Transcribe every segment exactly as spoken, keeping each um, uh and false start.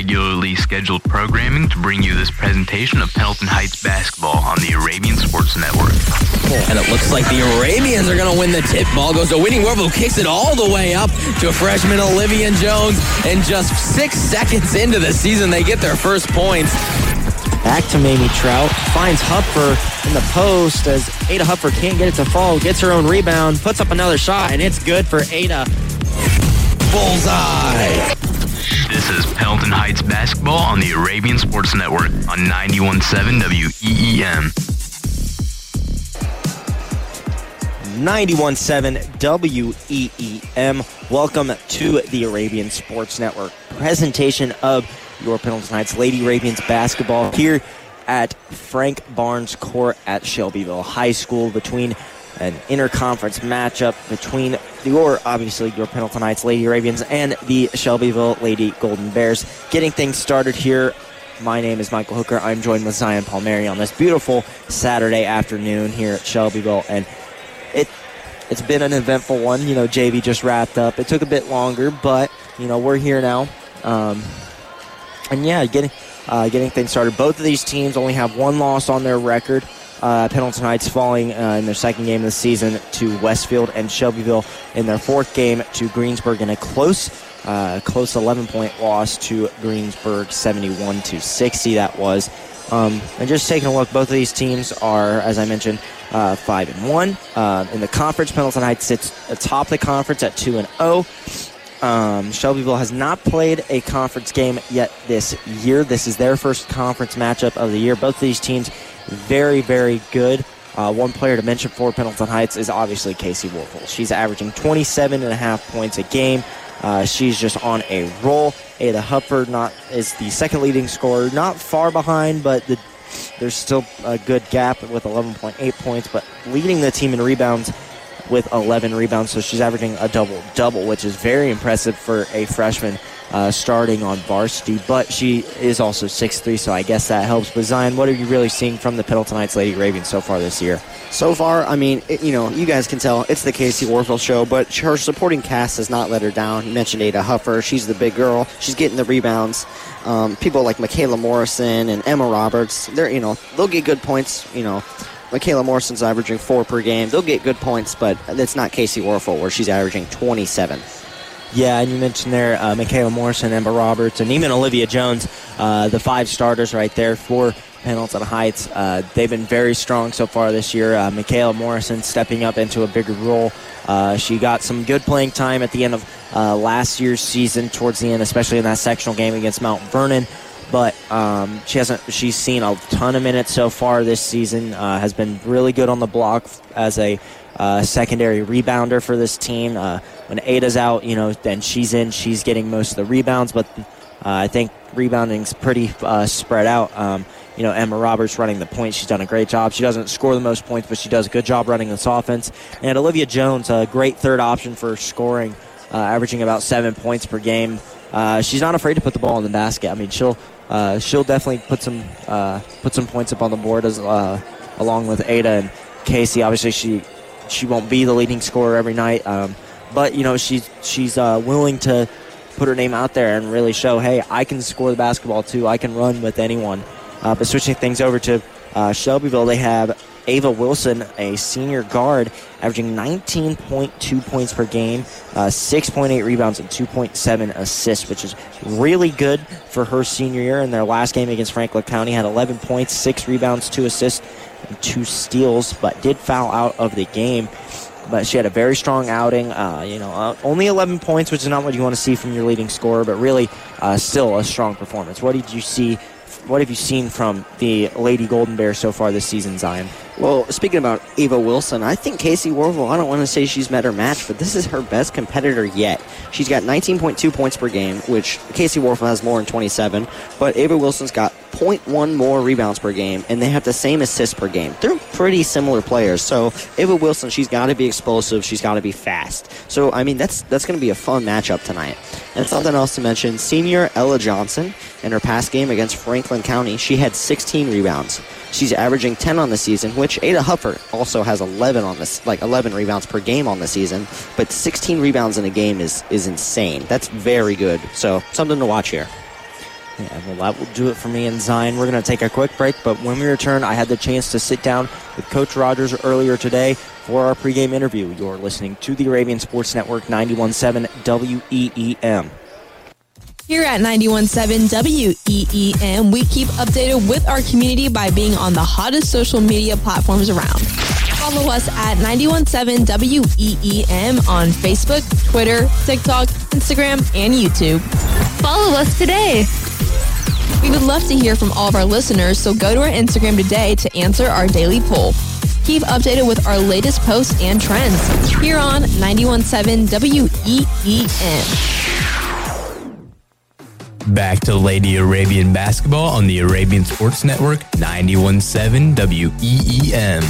regularly scheduled programming to bring you this presentation of Pendleton Heights basketball on the Arabian Sports Network. And it looks like the Arabians are going to win the tip. Ball goes to Winnie Werfel, who kicks it all the way up to freshman Olivia Jones. And just six seconds into the season, they get their first points. Back to Mamie Trout, finds Hupfer in the post as Ada Hupfer can't get it to fall, gets her own rebound, puts up another shot, and it's good for Ada. Bullseye! This is Pendleton Heights basketball on the Arabian Sports Network on ninety-one point seven W E E M. ninety-one point seven W E E M. Welcome to the Arabian Sports Network presentation of your Pendleton Heights Lady Arabians basketball here at Frank Barnes Court at Shelbyville High School, between an interconference matchup between your, obviously, your Pendleton Heights Lady Arabians and the Shelbyville Lady Golden Bears. Getting things started here, my name is Michael Hooker. I'm joined with Zion Palmieri on this beautiful Saturday afternoon here at Shelbyville, and it it's been an eventful one. You know, J V just wrapped up. It took a bit longer, but you know, we're here now. Um, and yeah, getting uh, getting things started. Both of these teams only have one loss on their record. Uh, Pendleton Heights falling uh, in their second game of the season to Westfield, and Shelbyville in their fourth game to Greensburg in a close, uh, close eleven-point loss to Greensburg, seventy-one to sixty. That was. Um, and just taking a look, both of these teams are, as I mentioned, uh, five and one uh, in the conference. Pendleton Heights sits atop the conference at two and zero. Um, Shelbyville has not played a conference game yet this year. This is their first conference matchup of the year. Both of these teams very, very good. Uh, one player to mention for Pendleton Heights is obviously Casey Werfel. She's averaging twenty-seven and a half points a game. Uh, she's just on a roll. Ada Hupfer not is the second leading scorer, not far behind, but the, there's still a good gap with eleven point eight points, but leading the team in rebounds with eleven rebounds, so she's averaging a double-double, which is very impressive for a freshman uh, starting on varsity, but she is also six three, so I guess that helps. But Zion, what are you really seeing from the Pendleton Heights Lady Arabians so far this year? So far, I mean, it, you know, you guys can tell it's the Casey Werfel show, but her supporting cast has not let her down. You mentioned Ada Hupfer. She's the big girl. She's getting the rebounds. Um, people like Michaela Morrison and Emma Roberts, they're, you know, they'll get good points, you know. Michaela Morrison's averaging four per game. They'll get good points, but it's not Casey Werfel, where she's averaging twenty-seven. Yeah, and you mentioned there uh, Michaela Morrison, Emma Roberts, and even Olivia Jones, uh, the five starters right there for Pendleton Heights. Uh, they've been very strong so far this year. Uh, Michaela Morrison stepping up into a bigger role. Uh, she got some good playing time at the end of uh, last year's season, towards the end, especially in that sectional game against Mount Vernon. But um, she hasn't. She's seen a ton of minutes so far this season. Uh, has been really good on the block as a uh, secondary rebounder for this team. Uh, when Ada's out, you know, then she's in. She's getting most of the rebounds, but uh, I think rebounding's pretty uh, spread out. Um, you know, Emma Roberts running the point. She's done a great job. She doesn't score the most points, but she does a good job running this offense. And Olivia Jones, a great third option for scoring, uh, averaging about seven points per game. Uh, she's not afraid to put the ball in the basket. I mean, she'll. Uh, she'll definitely put some uh, put some points up on the board as uh, along with Ada and Casey. Obviously, she she won't be the leading scorer every night, um, but you know she's she's uh, willing to put her name out there and really show, hey, I can score the basketball too. I can run with anyone. Uh, but switching things over to uh, Shelbyville, they have Ava Wilson, a senior guard, averaging nineteen point two points per game, uh, six point eight rebounds, and two point seven assists, which is really good for her senior year. In their last game against Franklin County, had eleven points, six rebounds, two assists, and two steals, but did foul out of the game. But she had a very strong outing. Uh, you know, uh, only eleven points, which is not what you want to see from your leading scorer, but really uh, still a strong performance. What did you see? What have you seen from the Lady Golden Bears so far this season, Zion? Well, speaking about Ava Wilson, I think Casey Werfel, I don't want to say she's met her match, but this is her best competitor yet. She's got nineteen point two points per game, which Casey Werfel has more than twenty-seven, but Ava Wilson's got zero point one more rebounds per game, and they have the same assists per game. They're pretty similar players, so Ava Wilson, she's got to be explosive, she's got to be fast. So, I mean, that's that's going to be a fun matchup tonight. And something else to mention, senior Ella Johnson, in her past game against Franklin County, she had sixteen rebounds. She's averaging ten on the season, which Ada Hupfer also has eleven on this, like eleven rebounds per game on the season. But sixteen rebounds in a game is is insane. That's very good. So something to watch here. Yeah, well, that will do it for me and Zion. We're going to take a quick break, but when we return, I had the chance to sit down with Coach Rogers earlier today for our pregame interview. You're listening to the Arabian Sports Network, ninety-one point seven W E E M. Here at ninety-one point seven W E E M, we keep updated with our community by being on the hottest social media platforms around. Follow us at ninety-one point seven W E E M on Facebook, Twitter, TikTok, Instagram, and YouTube. Follow us today. We would love to hear from all of our listeners, so go to our Instagram today to answer our daily poll. Keep updated with our latest posts and trends here on ninety-one point seven W E E M. Back to Lady Arabian basketball on the Arabian Sports Network, ninety-one point seven W E E M.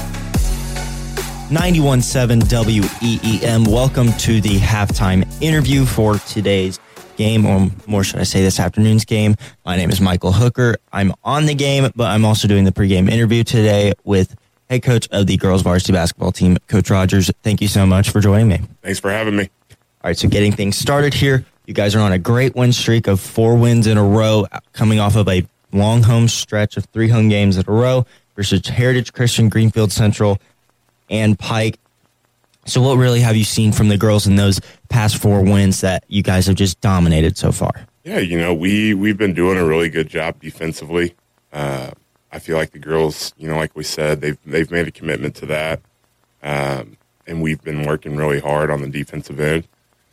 ninety-one point seven W E E M. Welcome to the halftime interview for today's game, or more should I say this afternoon's game. My name is Michael Hooker. I'm on the game, but I'm also doing the pregame interview today with head coach of the girls varsity basketball team, Coach Rogers. Thank you so much for joining me. Thanks for having me. All right, so getting things started here. You guys are on a great win streak of four wins in a row, coming off of a long home stretch of three home games in a row versus Heritage Christian, Greenfield Central, and Pike. So what really have you seen from the girls in those past four wins that you guys have just dominated so far? Yeah, you know, we, we've been doing a really good job defensively. Uh, I feel like the girls, you know, like we said, they've they've made a commitment to that. Um, and we've been working really hard on the defensive end.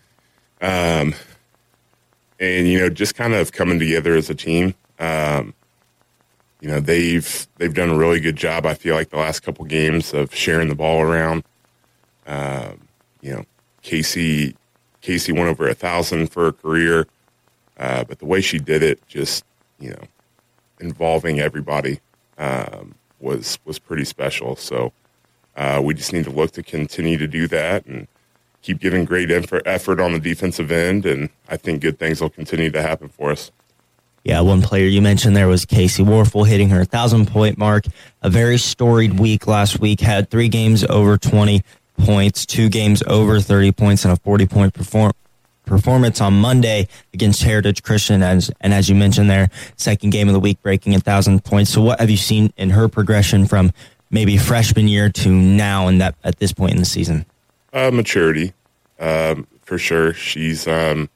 Um, and, you know, just kind of coming together as a team. Um, you know, they've they've done a really good job, I feel like, the last couple games of sharing the ball around. Um, you know, Casey Casey went over a thousand for her career, uh, but the way she did it, just, you know, involving everybody, um, was was pretty special. So uh, we just need to look to continue to do that and keep giving great effort on the defensive end, and I think good things will continue to happen for us. Yeah, one player you mentioned there was Casey Warfel, hitting her one thousand-point mark. A very storied week last week, had three games over twenty points, two games over thirty points, and a forty-point perform- performance on Monday against Heritage Christian. As, and as you mentioned there, second game of the week, breaking one thousand points. So what have you seen in her progression from maybe freshman year to now and that at this point in the season? Uh, maturity, um, for sure. She's, um,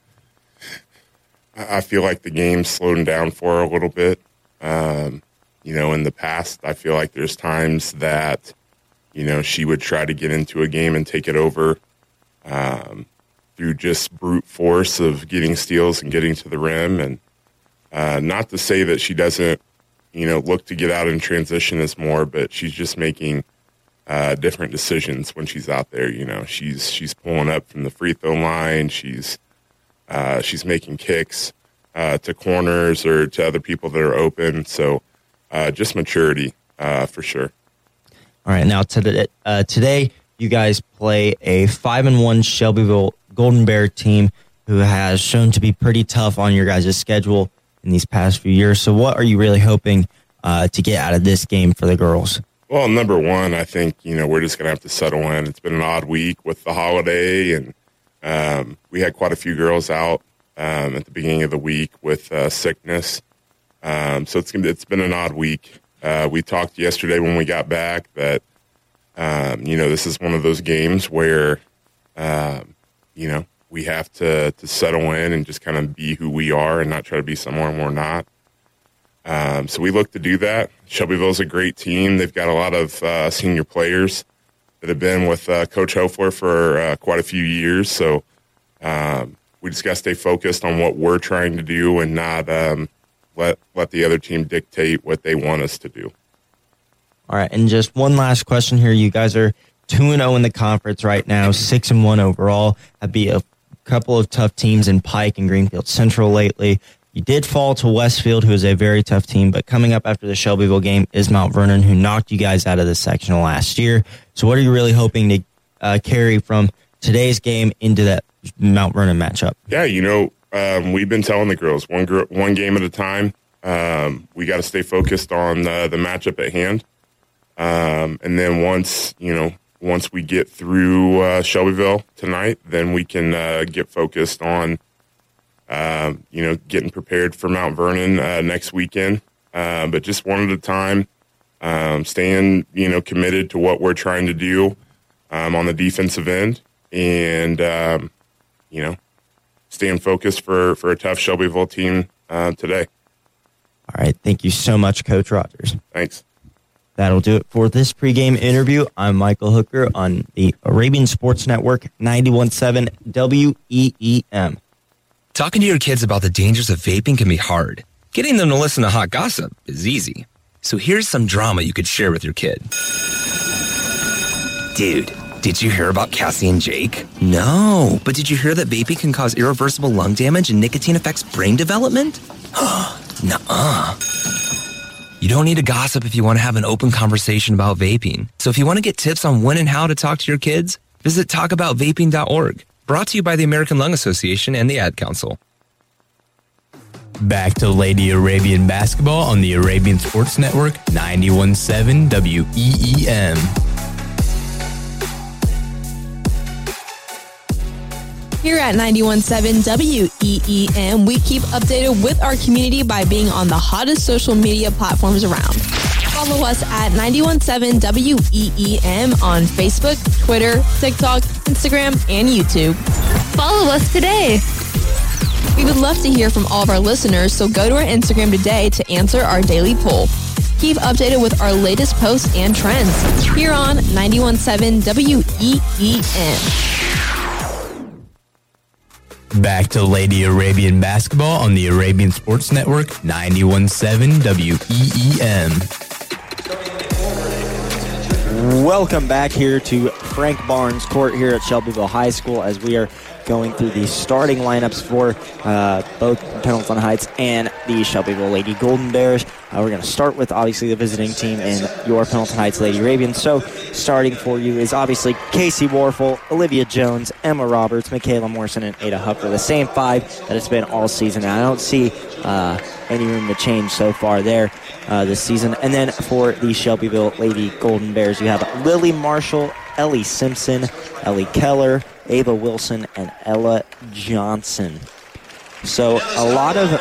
I feel like the game's slowing down for her a little bit. Um, you know, in the past, I feel like there's times that, you know, she would try to get into a game and take it over um, through just brute force of getting steals and getting to the rim. And uh, not to say that she doesn't, you know, look to get out in transition as more, but she's just making Uh, different decisions when she's out there. You know, she's she's pulling up from the free throw line. She's uh, she's making kicks uh, to corners or to other people that are open. So uh, just maturity uh, for sure. All right, now today, uh, today you guys play a five and one Shelbyville Golden Bear team who has shown to be pretty tough on your guys' schedule in these past few years. So what are you really hoping uh, to get out of this game for the girls? Well, number one, I think, you know, we're just going to have to settle in. It's been an odd week with the holiday, and um, we had quite a few girls out um, at the beginning of the week with uh, sickness. Um, so it's it's been an odd week. Uh, we talked yesterday when we got back that, um, you know, this is one of those games where, um, you know, we have to, to settle in and just kind of be who we are and not try to be someone we're not. Um, so we look to do that. Shelbyville's a great team. They've got a lot of uh, senior players that have been with uh, Coach Hofler for uh, quite a few years. So um, we just got to stay focused on what we're trying to do and not um, let let the other team dictate what they want us to do. All right, and just one last question here. You guys are two and zero in the conference right now, six and one overall. Have beat a couple of tough teams in Pike and Greenfield Central lately. You did fall to Westfield, who is a very tough team, but coming up after the Shelbyville game is Mount Vernon, who knocked you guys out of the sectional last year. So what are you really hoping to uh, carry from today's game into that Mount Vernon matchup? Yeah, you know, um, we've been telling the girls one gr- one game at a time. Um, we got to stay focused on uh, the matchup at hand. Um, and then once, you know, once we get through uh, Shelbyville tonight, then we can uh, get focused on um, you know, getting prepared for Mount Vernon uh, next weekend. Uh, but just one at a time, um, staying, you know, committed to what we're trying to do um, on the defensive end, and, um, you know, staying focused for, for a tough Shelbyville team uh, today. All right. Thank you so much, Coach Rogers. Thanks. That'll do it for this pregame interview. I'm Michael Hooker on the Arabian Sports Network, ninety-one point seven W E E M. Talking to your kids about the dangers of vaping can be hard. Getting them to listen to hot gossip is easy. So here's some drama you could share with your kid. Dude, did you hear about Cassie and Jake? No, but did you hear that vaping can cause irreversible lung damage and nicotine affects brain development? Nuh-uh. You don't need to gossip if you want to have an open conversation about vaping. So if you want to get tips on when and how to talk to your kids, visit talk about vaping dot org. Brought to you by the American Lung Association and the Ad Council. Back to Lady Arabian basketball on the Arabian Sports Network, ninety-one point seven W E E M. Here at ninety-one point seven W E E M, we keep updated with our community by being on the hottest social media platforms around. Follow us at ninety-one point seven W E E M on Facebook, Twitter, TikTok, Instagram, and YouTube. Follow us today. We would love to hear from all of our listeners, so go to our Instagram today to answer our daily poll. Keep updated with our latest posts and trends here on ninety-one point seven W E E M. Back to Lady Arabian basketball on the Arabian Sports Network, ninety-one point seven W E E M. Welcome back here to Frank Barnes Court here at Shelbyville High School as we are going through the starting lineups for uh, both Pendleton Heights and the Shelbyville Lady Golden Bears. Uh, we're going to start with, obviously, the visiting team and your Pendleton Heights Lady Arabians. So starting for you is, obviously, Casey Warfel, Olivia Jones, Emma Roberts, Michaela Morrison, and Ada Hupper. The same five that it's been all season. And I don't see uh, any room to change so far there uh, this season. And then for the Shelbyville Lady Golden Bears, you have Lily Marshall, Ellie Simpson, Ellie Keller, Ava Wilson, and Ella Johnson. So a lot of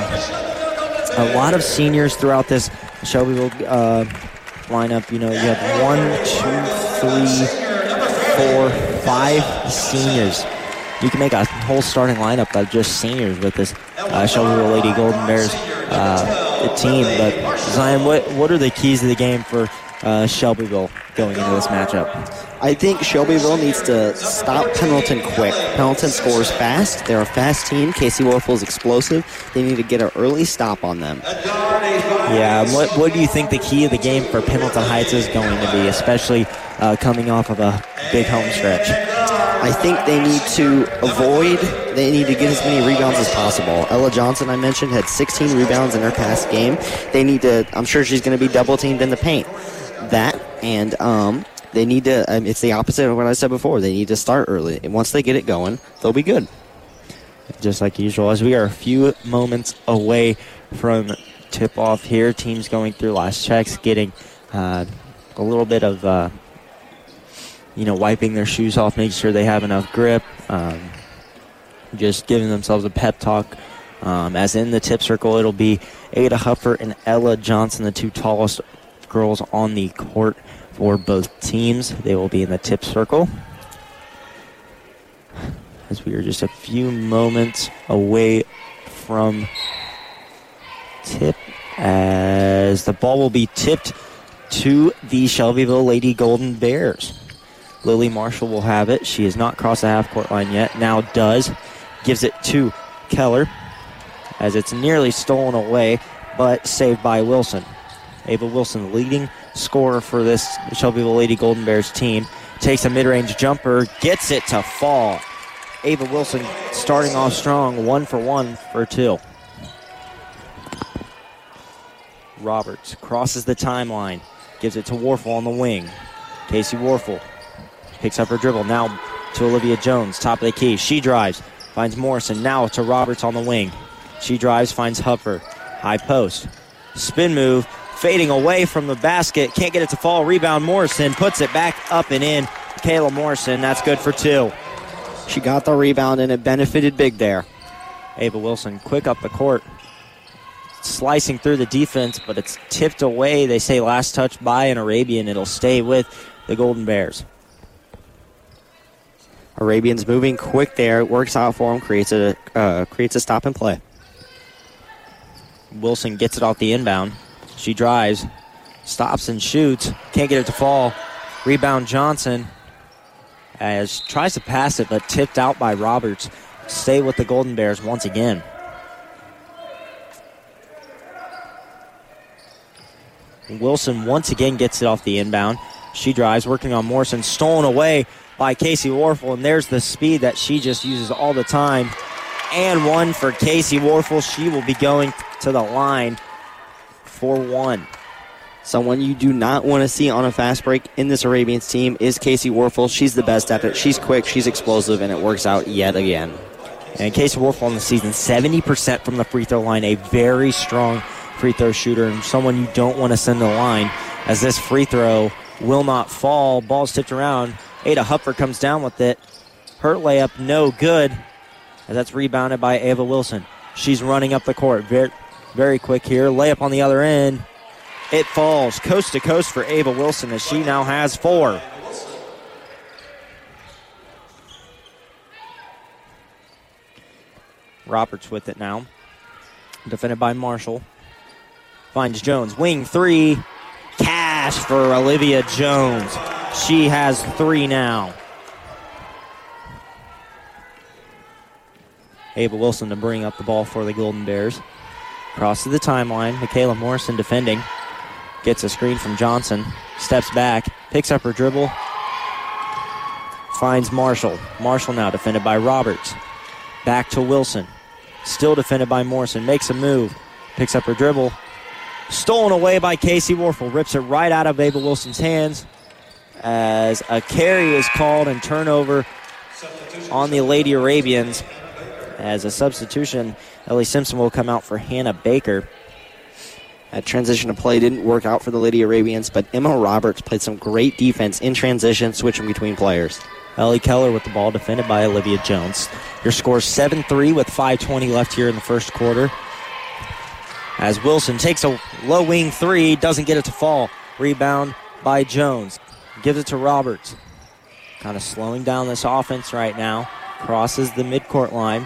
uh, a lot of seniors throughout this Shelbyville uh, lineup. You know, you have one, two, three, four, five seniors. You can make a whole starting lineup of just seniors with this uh, Shelbyville Lady Golden Bears uh, team. But Zion, what what are the keys to the game for uh, Shelbyville going into this matchup? I think Shelbyville needs to stop Pendleton quick. Pendleton scores fast. They're a fast team. Casey Warfel is explosive. They need to get an early stop on them. Yeah, what what do you think the key of the game for Pendleton Heights is going to be, especially uh, coming off of a big home stretch? I think they need to avoid, they need to get as many rebounds as possible. Ella Johnson, I mentioned, had sixteen rebounds in her past game. They need to, I'm sure she's going to be double teamed in the paint. That, and um, they need to, um, it's the opposite of what I said before. They need to start early. And once they get it going, they'll be good. Just like usual, as we are a few moments away from tip-off here, teams going through last checks, getting uh, a little bit of, uh, you know, wiping their shoes off, making sure they have enough grip, um, just giving themselves a pep talk. Um, as in the tip circle, it'll be Ada Hupper and Ella Johnson, the two tallest girls on the court for both teams. They will be in the tip circle. As we are just a few moments away from tip, as the ball will be tipped to the Shelbyville Lady Golden Bears. Lily Marshall will have it. She has not crossed the half-court line yet. Now does. Gives it to Keller as it's nearly stolen away, but saved by Wilson. Ava Wilson, leading scorer for this Shelbyville Lady Golden Bears team, takes a mid-range jumper, gets it to fall. Ava Wilson starting off strong, one for one for two. Roberts crosses the timeline, gives it to Warfel on the wing. Casey Warfel picks up her dribble, now to Olivia Jones, top of the key. She drives, finds Morrison, now to Roberts on the wing. She drives, finds Hupper, high post. Spin move, fading away from the basket, can't get it to fall. Rebound, Morrison puts it back up and in. Kayla Morrison, that's good for two. She got the rebound, and it benefited big there. Ava Wilson quick up the court. Slicing through the defense, but it's tipped away. They say last touch by an Arabian. It'll stay with the Golden Bears. Arabians moving quick there. It works out for them. Creates a, uh, creates a stop and play. Wilson gets it off the inbound. She drives. Stops and shoots. Can't get it to fall. Rebound Johnson. As tries to pass it, but tipped out by Roberts. Stay with the Golden Bears once again. Wilson once again gets it off the inbound. She drives, working on Morrison. Stolen away by Casey Warfel, and there's the speed that she just uses all the time. And one for Casey Warfel. She will be going to the line for one. Someone you do not want to see on a fast break in this Arabians team is Casey Warfel. She's the best at it. She's quick, she's explosive, and it works out yet again. And Casey Warfel on the season, seventy percent from the free throw line, a very strong free throw shooter, and someone you don't want to send to the line, as this free throw will not fall. Ball's tipped around. Ada Hupfer comes down with it. Her layup no good, as that's rebounded by Ava Wilson. She's running up the court very, very quick here. Layup on the other end. It falls coast to coast for Ava Wilson, as she now has four. Roberts with it now. Defended by Marshall. Finds Jones. Wing three. Cash for Olivia Jones. She has three now. Ava Wilson to bring up the ball for the Golden Bears. Cross to the timeline. Michaela Morrison defending. Gets a screen from Johnson. Steps back. Picks up her dribble. Finds Marshall. Marshall now defended by Roberts. Back to Wilson. Still defended by Morrison. Makes a move. Picks up her dribble. Stolen away by Casey Warfel. Rips it right out of Ava Wilson's hands as a carry is called and turnover on the Lady Arabians. As a substitution, Ellie Simpson will come out for Hannah Baker. That transition of play didn't work out for the Lady Arabians, but Emma Roberts played some great defense in transition, switching between players. Ellie Keller with the ball, defended by Olivia Jones. Your score seven three with five twenty left here in the first quarter. As Wilson takes a low wing three, doesn't get it to fall. Rebound by Jones. Gives it to Roberts. Kind of slowing down this offense right now. Crosses the midcourt line.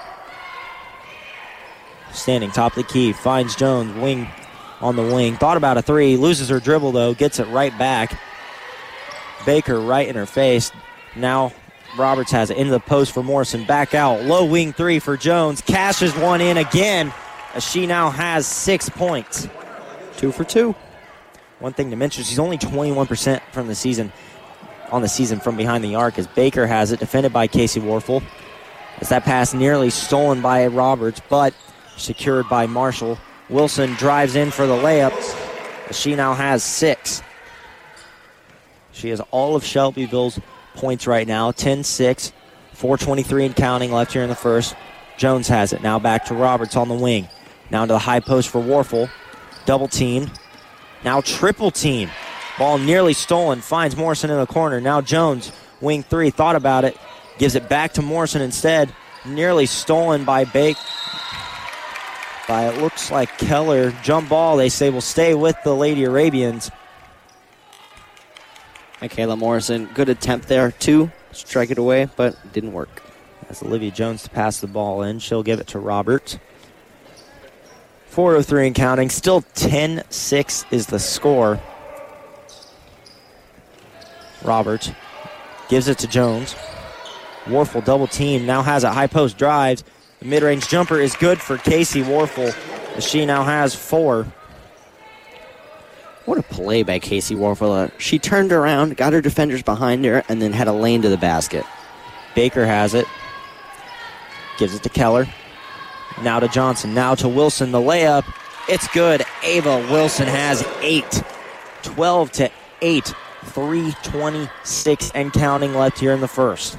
Standing top of the key. Finds Jones. Wing on the wing. Thought about a three. Loses her dribble, though. Gets it right back. Baker right in her face. Now Roberts has it into the post for Morrison. Back out. Low wing three for Jones. Cashes one in again, as she now has six points. Two for two. One thing to mention, she's only twenty-one percent from the season on the season from behind the arc, as Baker has it, defended by Casey Warfel. As that pass nearly stolen by Roberts, but secured by Marshall. Wilson drives in for the layup, as she now has six. She has all of Shelbyville's points right now, ten six, four twenty-three and counting left here in the first. Jones has it. Now back to Roberts on the wing. Now to the high post for Warfel. Double team. Now triple team. Ball nearly stolen. Finds Morrison in the corner. Now Jones, wing three, thought about it. Gives it back to Morrison instead. Nearly stolen by Bake. By it looks like Keller. Jump ball, they say, will stay with the Lady Arabians. Michaela Morrison, good attempt there to strike it away, but it didn't work. That's Olivia Jones to pass the ball in. She'll give it to Roberts. four oh three and counting. Still ten six is the score. Roberts gives it to Jones. Warfel double team. Now has a high post, drives. The mid-range jumper is good for Casey Warfel, as she now has four. What a play by Casey Warfel. She turned around, got her defenders behind her, and then had a lane to the basket. Baker has it. Gives it to Keller. Now to Johnson. Now to Wilson. The layup. It's good. Ava Wilson has eight. twelve to eight. three twenty-six and counting left here in the first.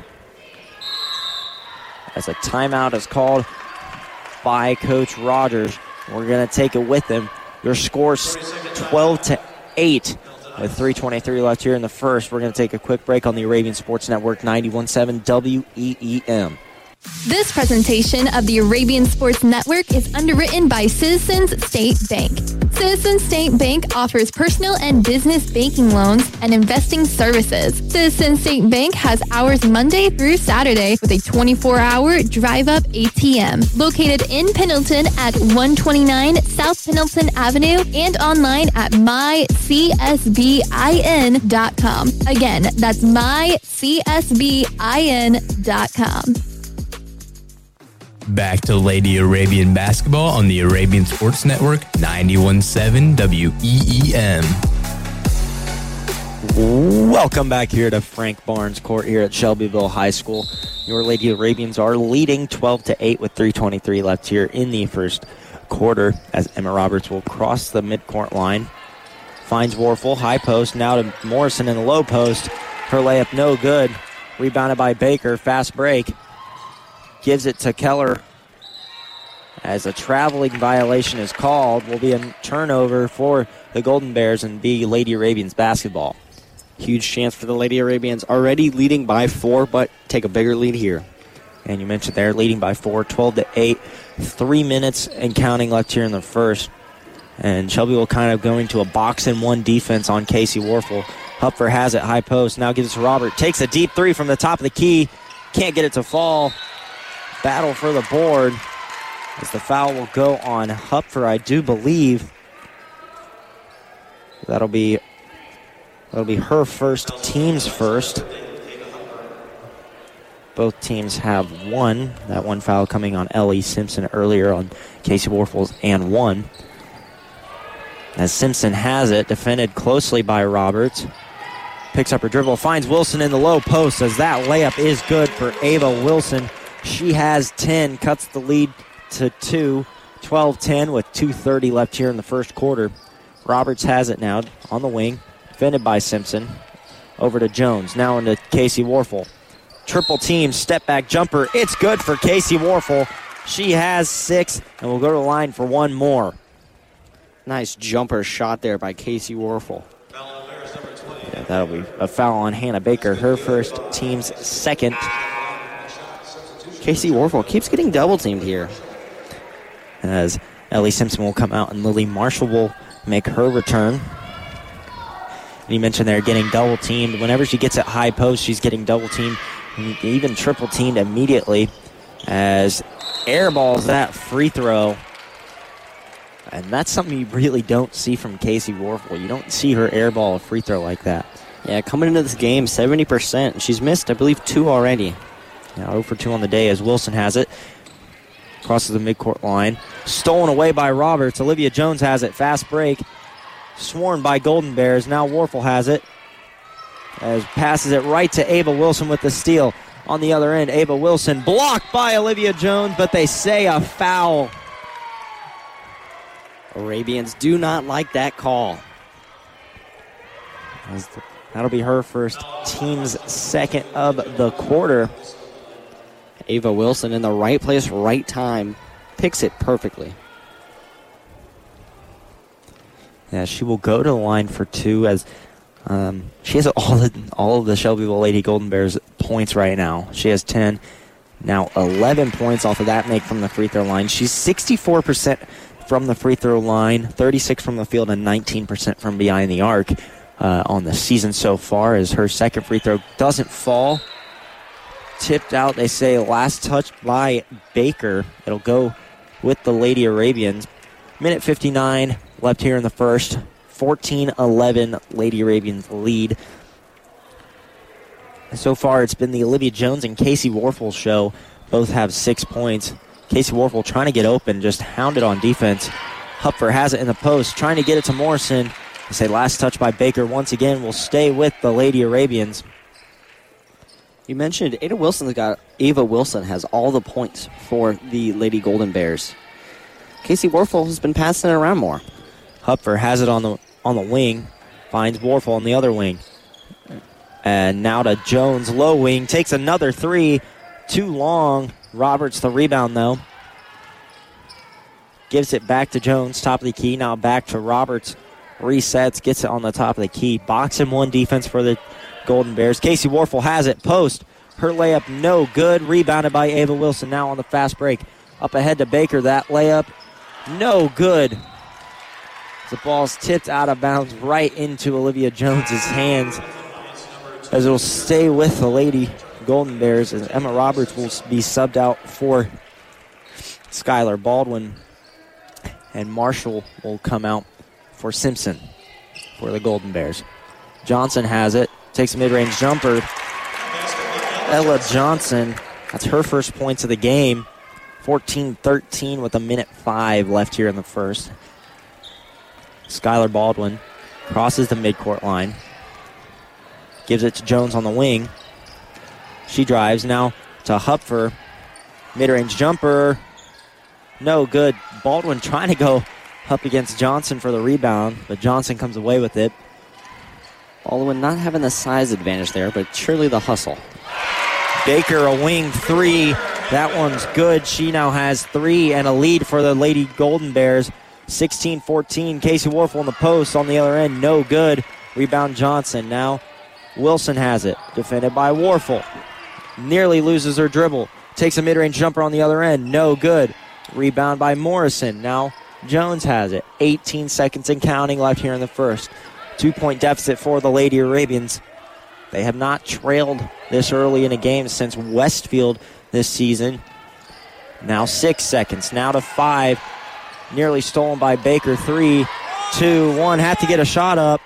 As a timeout is called by Coach Rogers. We're going to take it with him. Your score's twelve to eight with three twenty-three left here in the first. We're going to take a quick break on the Arabian Sports Network ninety-one point seven W E E M. This presentation of the Arabian Sports Network is underwritten by Citizens State Bank. Citizens State Bank offers personal and business banking loans and investing services. Citizens State Bank has hours Monday through Saturday with a twenty-four hour drive-up A T M. Located in Pendleton at one twenty-nine South Pendleton Avenue and online at my c s b i n dot com. Again, that's my c s b i n dot com. Back to Lady Arabian basketball on the Arabian Sports Network, ninety-one point seven W E E M. Welcome back here to Frank Barnes Court here at Shelbyville High School. Your Lady Arabians are leading twelve to eight with three twenty-three left here in the first quarter as Emma Roberts will cross the midcourt line. Finds Warfel, high post, now to Morrison in the low post. Her layup no good. Rebounded by Baker, fast break. Gives it to Keller as a traveling violation is called. Will be a turnover for the Golden Bears and be Lady Arabians basketball. Huge chance for the Lady Arabians, already leading by four, but take a bigger lead here. And you mentioned they're leading by four, twelve to eight. Three minutes and counting left here in the first. And Shelbyville kind of going to a box and one defense on Casey Warfel. Hupfer has it, high post, now gives it to Robert. Takes a deep three from the top of the key. Can't get it to fall. Battle for the board as the foul will go on Hupfer, I do believe. That'll be that'll be her first, team's first. Both teams have one. That one foul coming on Ellie Simpson earlier on Casey Warfel's and one. As Simpson has it, defended closely by Roberts. Picks up her dribble, finds Wilson in the low post as that layup is good for Ava Wilson. She has ten, cuts the lead to two, twelve ten with two thirty left here in the first quarter. Roberts has it now on the wing, defended by Simpson. Over to Jones, now into Casey Warfel. Triple team, step back jumper. It's good for Casey Warfel. She has six and will go to the line for one more. Nice jumper shot there by Casey Warfel. Yeah, that'll be a foul on Hannah Baker, her first, team's second. Casey Warfel keeps getting double-teamed here. As Ellie Simpson will come out and Lily Marshall will make her return. And you mentioned they're getting double-teamed. Whenever she gets at high post, she's getting double-teamed, even triple-teamed immediately. As airballs that free throw. And that's something you really don't see from Casey Warfel. You don't see her airball a free throw like that. Yeah, coming into this game, seventy percent. She's missed, I believe, two already. Now zero for two on the day as Wilson has it. Crosses the midcourt line. Stolen away by Roberts. Olivia Jones has it. Fast break. Sworn by Golden Bears. Now Warfel has it. As passes it right to Ava Wilson with the steal. On the other end, Ava Wilson blocked by Olivia Jones, but they say a foul. Arabians do not like that call. As the, that'll be her first, team's second of the quarter. Ava Wilson in the right place, right time. Picks it perfectly. Yeah, she will go to the line for two as um, she has all, the, all of the Shelbyville Lady Golden Bears points right now. She has ten. Now eleven points off of that make from the free throw line. She's sixty-four percent from the free throw line, thirty-six from the field, and nineteen percent from behind the arc uh, on the season so far as her second free throw doesn't fall. Tipped out, they say, last touch by Baker. It'll go with the Lady Arabians. Minute fifty-nine left here in the first. fourteen eleven Lady Arabians lead. And so far, it's been the Olivia Jones and Casey Warfel show. Both have six points. Casey Warfel trying to get open, just hounded on defense. Hupfer has it in the post, trying to get it to Morrison. They say last touch by Baker once again will stay with the Lady Arabians. You mentioned Ada Wilson's got Ava Wilson has all the points for the Lady Golden Bears. Casey Warfel has been passing it around more. Hupfer has it on the on the wing, finds Warfel on the other wing. And now to Jones, low wing, takes another three. Too long. Roberts the rebound, though. Gives it back to Jones, top of the key. Now back to Roberts. Resets, gets it on the top of the key. Box and one defense for the Golden Bears. Casey Warfel has it. Post. Her layup no good. Rebounded by Ava Wilson now on the fast break. Up ahead to Baker. That layup no good. The ball's tipped out of bounds right into Olivia Jones's hands as it will stay with the Lady Golden Bears, as Emma Roberts will be subbed out for Skylar Baldwin, and Marshall will come out for Simpson for the Golden Bears. Johnson has it, takes a mid-range jumper. Ella Johnson, that's her first points of the game. fourteen thirteen with a minute five left here in the first. Skylar Baldwin crosses the midcourt line. Gives it to Jones on the wing. She drives now to Hupfer. Mid-range jumper. No good. Baldwin trying to go up against Johnson for the rebound, but Johnson comes away with it. Baldwin not having the size advantage there, but surely the hustle. Baker, a wing three. That one's good. She now has three and a lead for the Lady Golden Bears. sixteen fourteen. Casey Warfel on the post on the other end. No good. Rebound Johnson. Now Wilson has it. Defended by Warfel. Nearly loses her dribble. Takes a mid-range jumper on the other end. No good. Rebound by Morrison. Now Jones has it. eighteen seconds and counting left here in the first. Two-point deficit for the Lady Arabians. They have not trailed this early in a game since Westfield this season. Now six seconds. Now to five. Nearly stolen by Baker. Three, two, one. Have to get a shot up.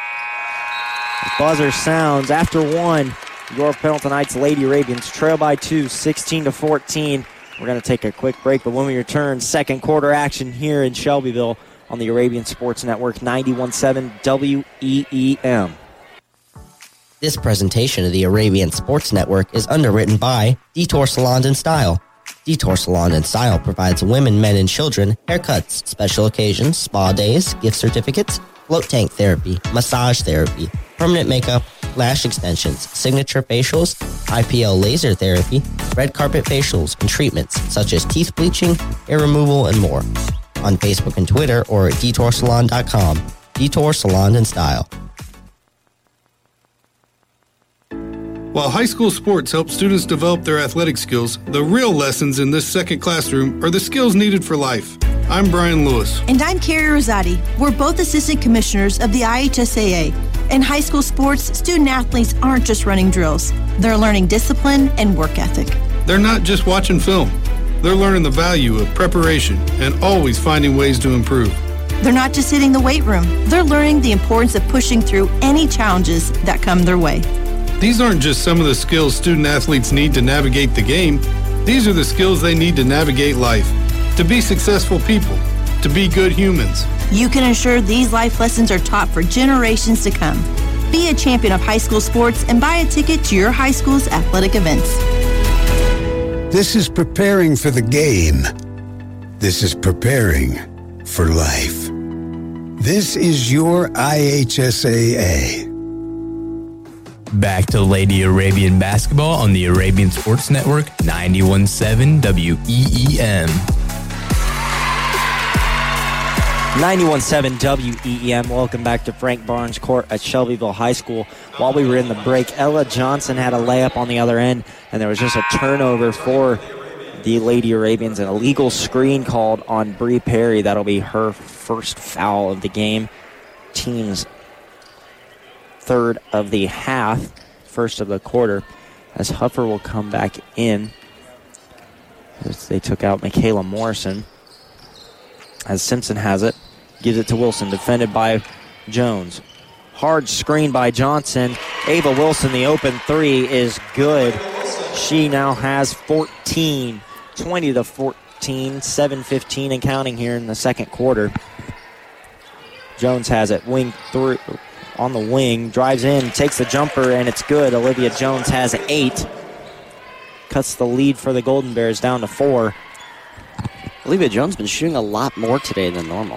Buzzer sounds. After one, York Pendleton Heights Lady Arabians trail by two, sixteen to fourteen. We're going to take a quick break, but when we return, second quarter action here in Shelbyville on the Arabian Sports Network, ninety-one point seven W E E M. This presentation of the Arabian Sports Network is underwritten by Detour Salon and Style. Detour Salon and Style provides women, men, and children haircuts, special occasions, spa days, gift certificates, float tank therapy, massage therapy, permanent makeup, lash extensions, signature facials, I P L laser therapy, red carpet facials, and treatments such as teeth bleaching, hair removal, and more. On Facebook and Twitter or at detour salon dot com. Detour Salon and Style. While high school sports help students develop their athletic skills, the real lessons in this second classroom are the skills needed for life. I'm Brian Lewis. And I'm Carrie Rosati. We're both assistant commissioners of the I H S A A. In high school sports, student athletes aren't just running drills. They're learning discipline and work ethic. They're not just watching film. They're learning the value of preparation and always finding ways to improve. They're not just hitting the weight room. They're learning the importance of pushing through any challenges that come their way. These aren't just some of the skills student athletes need to navigate the game. These are the skills they need to navigate life, to be successful people, to be good humans. You can ensure these life lessons are taught for generations to come. Be a champion of high school sports and buy a ticket to your high school's athletic events. This is preparing for the game. This is preparing for life. This is your I H S A A. Back to Lady Arabian basketball on the Arabian Sports Network, ninety-one point seven W E E M. ninety-one point seven W E E M. Welcome back to Frank Barnes Court at Shelbyville High School. While we were in the break, Ella Johnson had a layup on the other end, and there was just a turnover for the Lady Arabians, an illegal screen called on Bree Perry. That'll be her first foul of the game. Team's third of the half, first of the quarter, as Huffer will come back in as they took out Michaela Morrison. As Simpson has it, gives it to Wilson, defended by Jones. Hard screen by Johnson. Ava Wilson, the open three is good. She now has fourteen, twenty to fourteen, seven fifteen and counting here in the second quarter. Jones has it, wing through on the wing, drives in, takes the jumper, and it's good. Olivia Jones has eight. Cuts the lead for the Golden Bears down to four. Olivia Jones been shooting a lot more today than normal.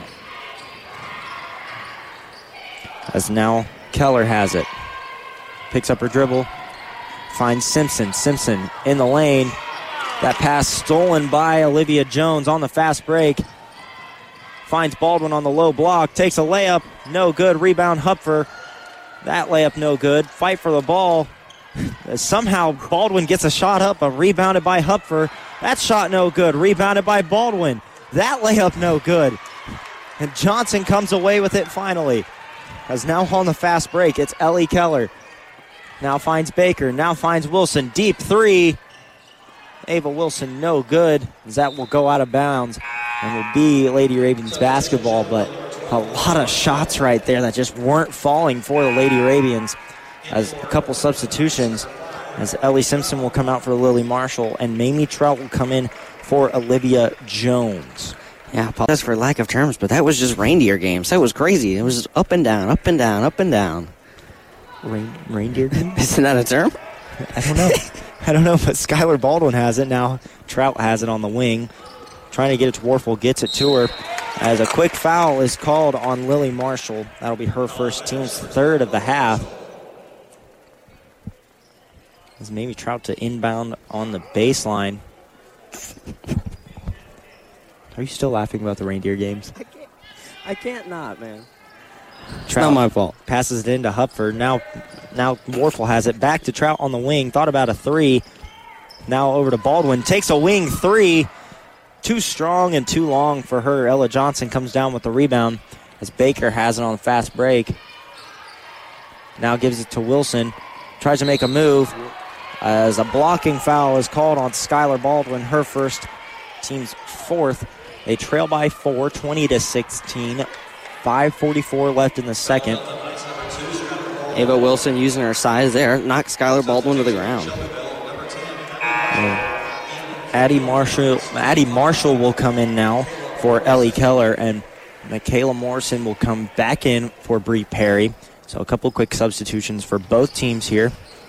As now Keller has it. Picks up her dribble. Finds Simpson. Simpson in the lane. That pass stolen by Olivia Jones on the fast break. Finds Baldwin on the low block. Takes a layup. No good. Rebound Hupfer. That layup no good. Fight for the ball. Somehow Baldwin gets a shot up, but rebounded by Hupfer. That shot no good. Rebounded by Baldwin. That layup no good. And Johnson comes away with it finally. As now on the fast break, it's Ellie Keller. Now finds Baker. Now finds Wilson. Deep three. Ava Wilson no good. As that will go out of bounds and will be Lady Arabians basketball. But a lot of shots right there that just weren't falling for the Lady Arabians. As a couple substitutions, as Ellie Simpson will come out for Lily Marshall and Mamie Trout will come in for Olivia Jones. Yeah, I apologize for lack of terms, but that was just reindeer games. That was crazy. It was up and down, up and down, up and down. Rain, reindeer games? Isn't that a term? I don't know. I don't know, but Skylar Baldwin has it. Now Trout has it on the wing. Trying to get it to Warfel, gets it to her. As a quick foul is called on Lily Marshall. That'll be her first, team's third of the half. As Mamie Trout to inbound on the baseline. Are you still laughing about the reindeer games? I can't, I can't not, man. It's Trout not my fault. Passes it into Hupford. Now, now Warfel has it. Back to Trout on the wing. Thought about a three. Now over to Baldwin. Takes a wing three. Too strong and too long for her. Ella Johnson comes down with the rebound as Baker has it on the fast break. Now gives it to Wilson. Tries to make a move. As a blocking foul is called on Skylar Baldwin. Her first, team's fourth. They trail by four, twenty to sixteen. five forty-four left in the second. Ava Wilson using her size there. Knocks Skylar Baldwin to the ground. And Addie Marshall, Addie Marshall will come in now for Ellie Keller, and Michaela Morrison will come back in for Bree Perry. So a couple quick substitutions for both teams here.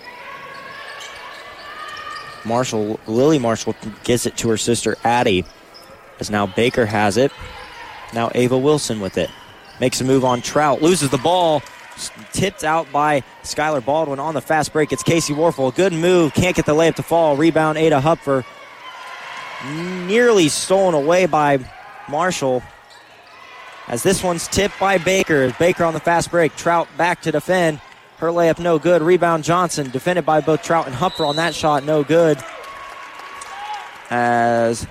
Marshall, Lily Marshall gets it to her sister Addie, as now Baker has it. Now Ava Wilson with it. Makes a move on Trout, loses the ball, tipped out by Skylar Baldwin on the fast break. It's Casey Warfel, good move, can't get the layup to fall. Rebound Ada Hupfer, nearly stolen away by Marshall. As this one's tipped by Baker. Baker on the fast break, Trout back to defend. Her layup no good. Rebound Johnson, defended by both Trout and Hupfer on that shot, no good. As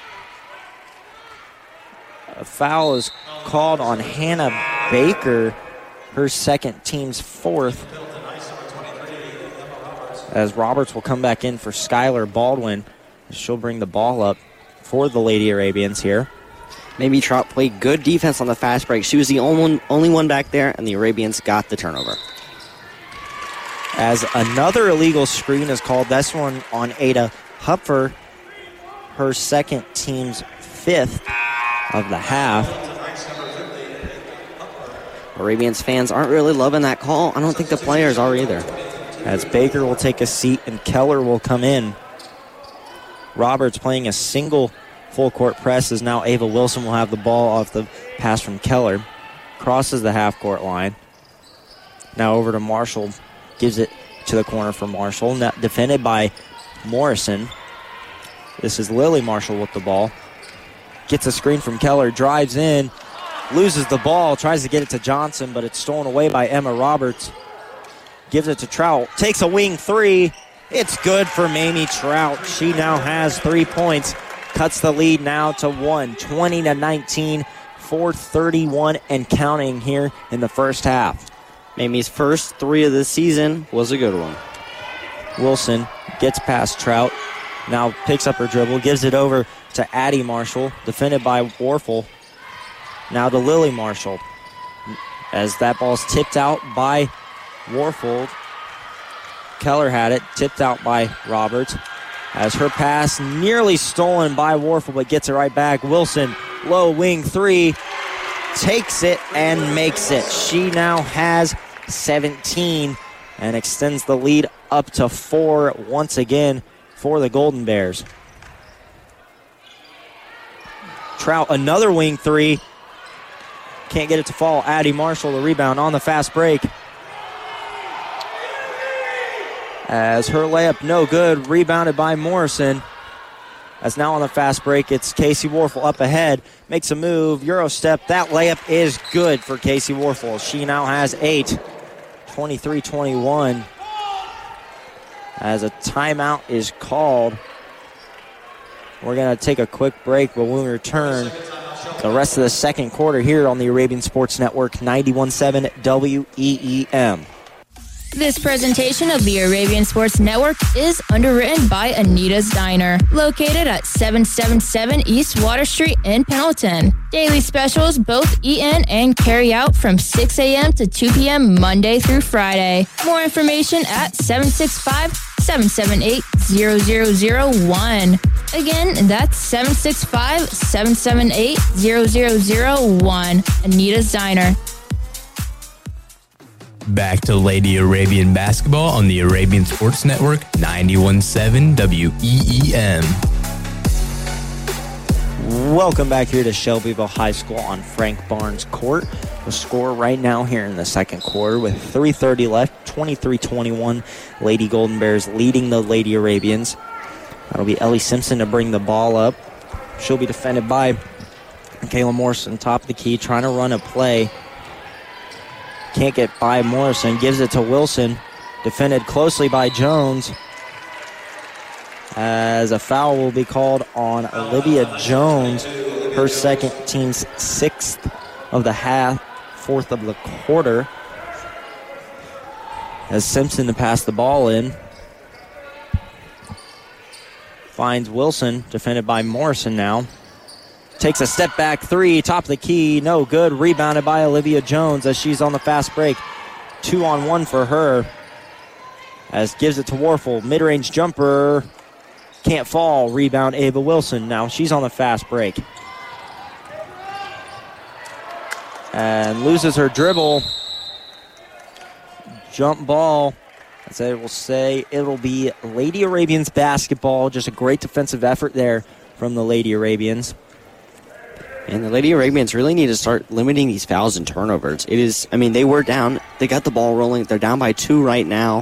a foul is called on Hannah Baker, her second, team's fourth. As Roberts will come back in for Skylar Baldwin. She'll bring the ball up for the Lady Arabians here. Mamie Trout played good defense on the fast break. She was the only one, only one back there, and the Arabians got the turnover. As another illegal screen is called, this one on Ada Hupfer, her second, team's fifth of the half. Arabians fans aren't really loving that call. I don't think the players are either. As Baker will take a seat and Keller will come in. Roberts playing a single full court press as now Ava Wilson will have the ball off the pass from Keller. Crosses the half court line. Now over to Marshall. Gives it to the corner for Marshall. Now defended by Morrison. This is Lily Marshall with the ball. Gets a screen from Keller. Drives in. Loses the ball. Tries to get it to Johnson, but it's stolen away by Emma Roberts. Gives it to Trout. Takes a wing three. It's good for Mamie Trout. She now has three points. Cuts the lead now to one. twenty to nineteen. four thirty-one and counting here in the first half. Mamie's first three of the season was a good one. Wilson gets past Trout. Now picks up her dribble. Gives it over to Addie Marshall. Defended by Warfel. Now to Lily Marshall. As that ball's tipped out by Warfel. Keller had it. Tipped out by Roberts. As her pass nearly stolen by Warfel, but gets it right back. Wilson, low wing three. Takes it and makes it. She now has seventeen and extends the lead up to four once again for the Golden Bears. Trout, another wing three. Can't get it to fall. Addie Marshall, the rebound on the fast break. As her layup no good, rebounded by Morrison. As now on the fast break, it's Casey Warfel up ahead. Makes a move, Euro step. That layup is good for Casey Warfel. She now has eight. twenty-three twenty-one. as a timeout is called. We're going to take a quick break, but when we return, the rest of the second quarter here on the Arabian Sports Network, ninety-one point seven W E E M. This presentation of the Arabian Sports Network is underwritten by Anita's Diner, located at seven seventy-seven East Water Street in Pendleton. Daily specials both eat in and carry out from six a.m. to two p.m. Monday through Friday. More information at seven six five, seven seven eight, zero zero zero one. Again, that's seven six five, seven seven eight, zero zero zero one. Anita's Diner. Back to Lady Arabian basketball on the Arabian Sports Network, ninety-one point seven W E E M. Welcome back here to Shelbyville High School on Frank Barnes Court. The score right now here in the second quarter with three thirty left, twenty-three twenty-one. Lady Golden Bears leading the Lady Arabians. That'll be Ellie Simpson to bring the ball up. She'll be defended by Kayla Morrison, top of the key, trying to run a play. Can't get by Morrison, gives it to Wilson. Defended closely by Jones. As a foul will be called on Olivia Jones. Her second, team's sixth of the half, fourth of the quarter. As Simpson to pass the ball in. Finds Wilson, defended by Morrison now. Takes a step back three, top of the key, no good. Rebounded by Olivia Jones as she's on the fast break. Two on one for her. As gives it to Warfel, mid-range jumper, can't fall. Rebound Ava Wilson. Now she's on the fast break. And loses her dribble. Jump ball. As I will say, it'll be Lady Arabians basketball. Just a great defensive effort there from the Lady Arabians. And the Lady Arabians really need to start limiting these fouls and turnovers. It is, I mean, they were down. They got the ball rolling. They're down by two right now.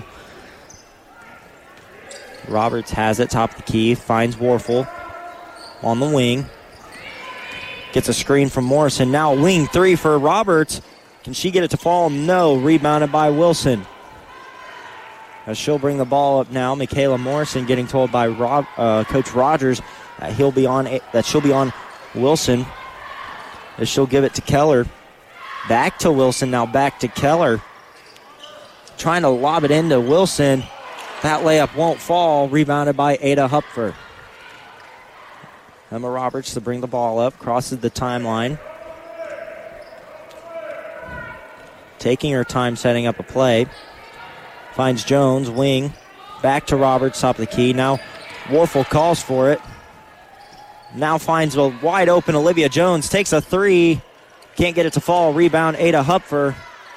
Roberts has it, top of the key. Finds Warfel on the wing. Gets a screen from Morrison. Now wing three for Roberts. Can she get it to fall? No. Rebounded by Wilson. As she'll bring the ball up now. Michaela Morrison getting told by Rob, uh, Coach Rogers that he'll be on that she'll be on Wilson. As she'll give it to Keller. Back to Wilson, now back to Keller. Trying to lob it into Wilson. That layup won't fall. Rebounded by Ada Hupfer. Emma Roberts to bring the ball up. Crosses the timeline. Taking her time setting up a play. Finds Jones, wing. Back to Roberts, top of the key. Now Warfel calls for it. Now finds a wide open Olivia Jones. Takes a three. Can't get it to fall. Rebound Ada Hupfer.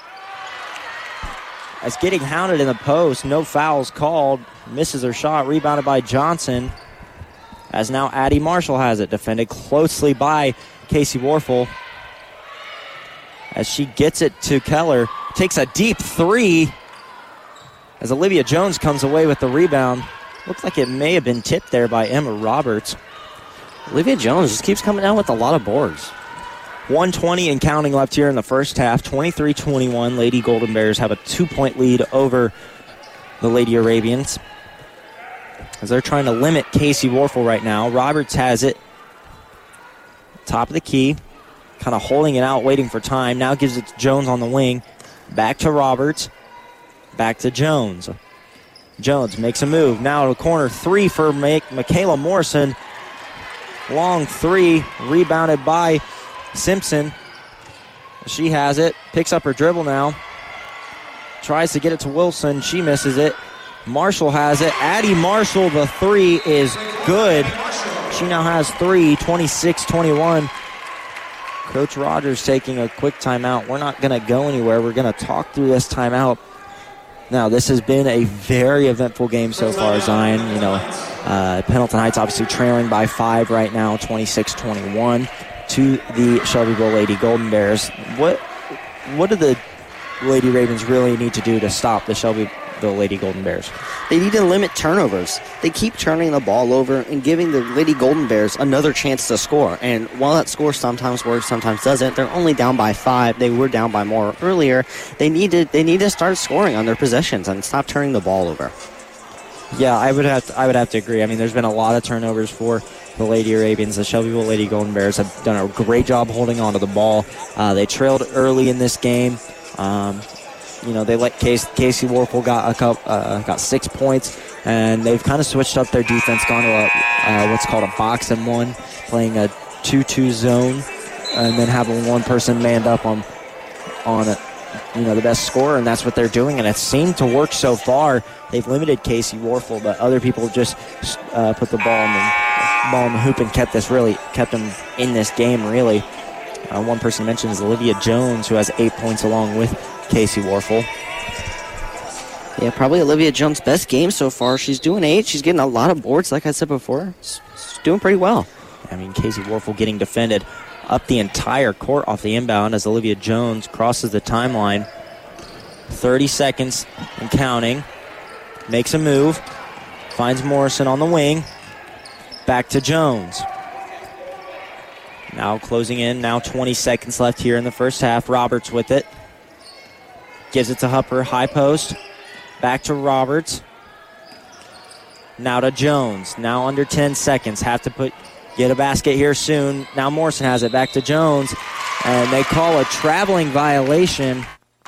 As getting hounded in the post. No fouls called. Misses her shot. Rebounded by Johnson. As now Addie Marshall has it. Defended closely by Casey Warfel. As she gets it to Keller. Takes a deep three. As Olivia Jones comes away with the rebound. Looks like it may have been tipped there by Emma Roberts. Olivia Jones just keeps coming down with a lot of boards. one twenty and counting left here in the first half. twenty-three twenty-one. Lady Golden Bears have a two-point lead over the Lady Arabians. As they're trying to limit Casey Warfel right now. Roberts has it. Top of the key. Kind of holding it out, waiting for time. Now gives it to Jones on the wing. Back to Roberts. Back to Jones. Jones makes a move. Now to corner three for Michaela Morrison. Long three, rebounded by Simpson. She has it, picks up her dribble now. Tries to get it to Wilson, she misses it. Marshall has it. Addie Marshall, the three is good. She now has three, twenty-six twenty-one. Coach Rogers taking a quick timeout. We're not going to go anywhere. We're going to talk through this timeout. Now, this has been a very eventful game so far, Zion. You know, uh, Pendleton Heights obviously trailing by five right now, twenty-six twenty-one, to the Shelbyville Lady Golden Bears. What what do the Lady Ravens really need to do to stop the Shelbyville Lady Golden Bears? They need to limit turnovers. They keep turning the ball over and giving the Lady Golden Bears another chance to score. And while that score sometimes works, sometimes doesn't, they're only down by five. They were down by more earlier. They need to, they need to start scoring on their possessions and stop turning the ball over. Yeah, I would have to, I would have to agree. I mean, there's been a lot of turnovers for the Lady Arabians. The Shelbyville Lady Golden Bears have done a great job holding on to the ball. Uh, they trailed early in this game. Um, you know, they let Casey, Casey Warfel got a couple, uh, got six points, and they've kind of switched up their defense, gone to a, uh, what's called a box and one, playing a two two zone, and then having one person manned up on on it. You know, the best scorer, and that's what they're doing, and it seemed to work so far. They've limited Casey Warfel, but other people just uh, put the ball in the ball in the hoop and kept this really kept them in this game. Really, uh, one person mentioned is Olivia Jones, who has eight points along with Casey Warfel. Yeah, probably Olivia Jones' best game so far. She's doing eight. She's getting a lot of boards, like I said before. She's doing pretty well. I mean, Casey Warfel getting defended up the entire court off the inbound as Olivia Jones crosses the timeline. thirty seconds and counting. Makes a move. Finds Morrison on the wing. Back to Jones. Now closing in. Now twenty seconds left here in the first half. Roberts with it. Gives it to Hupper. High post. Back to Roberts. Now to Jones. Now under ten seconds. Have to put... Get a basket here soon. Now Morrison has it. Back to Jones. And they call a traveling violation.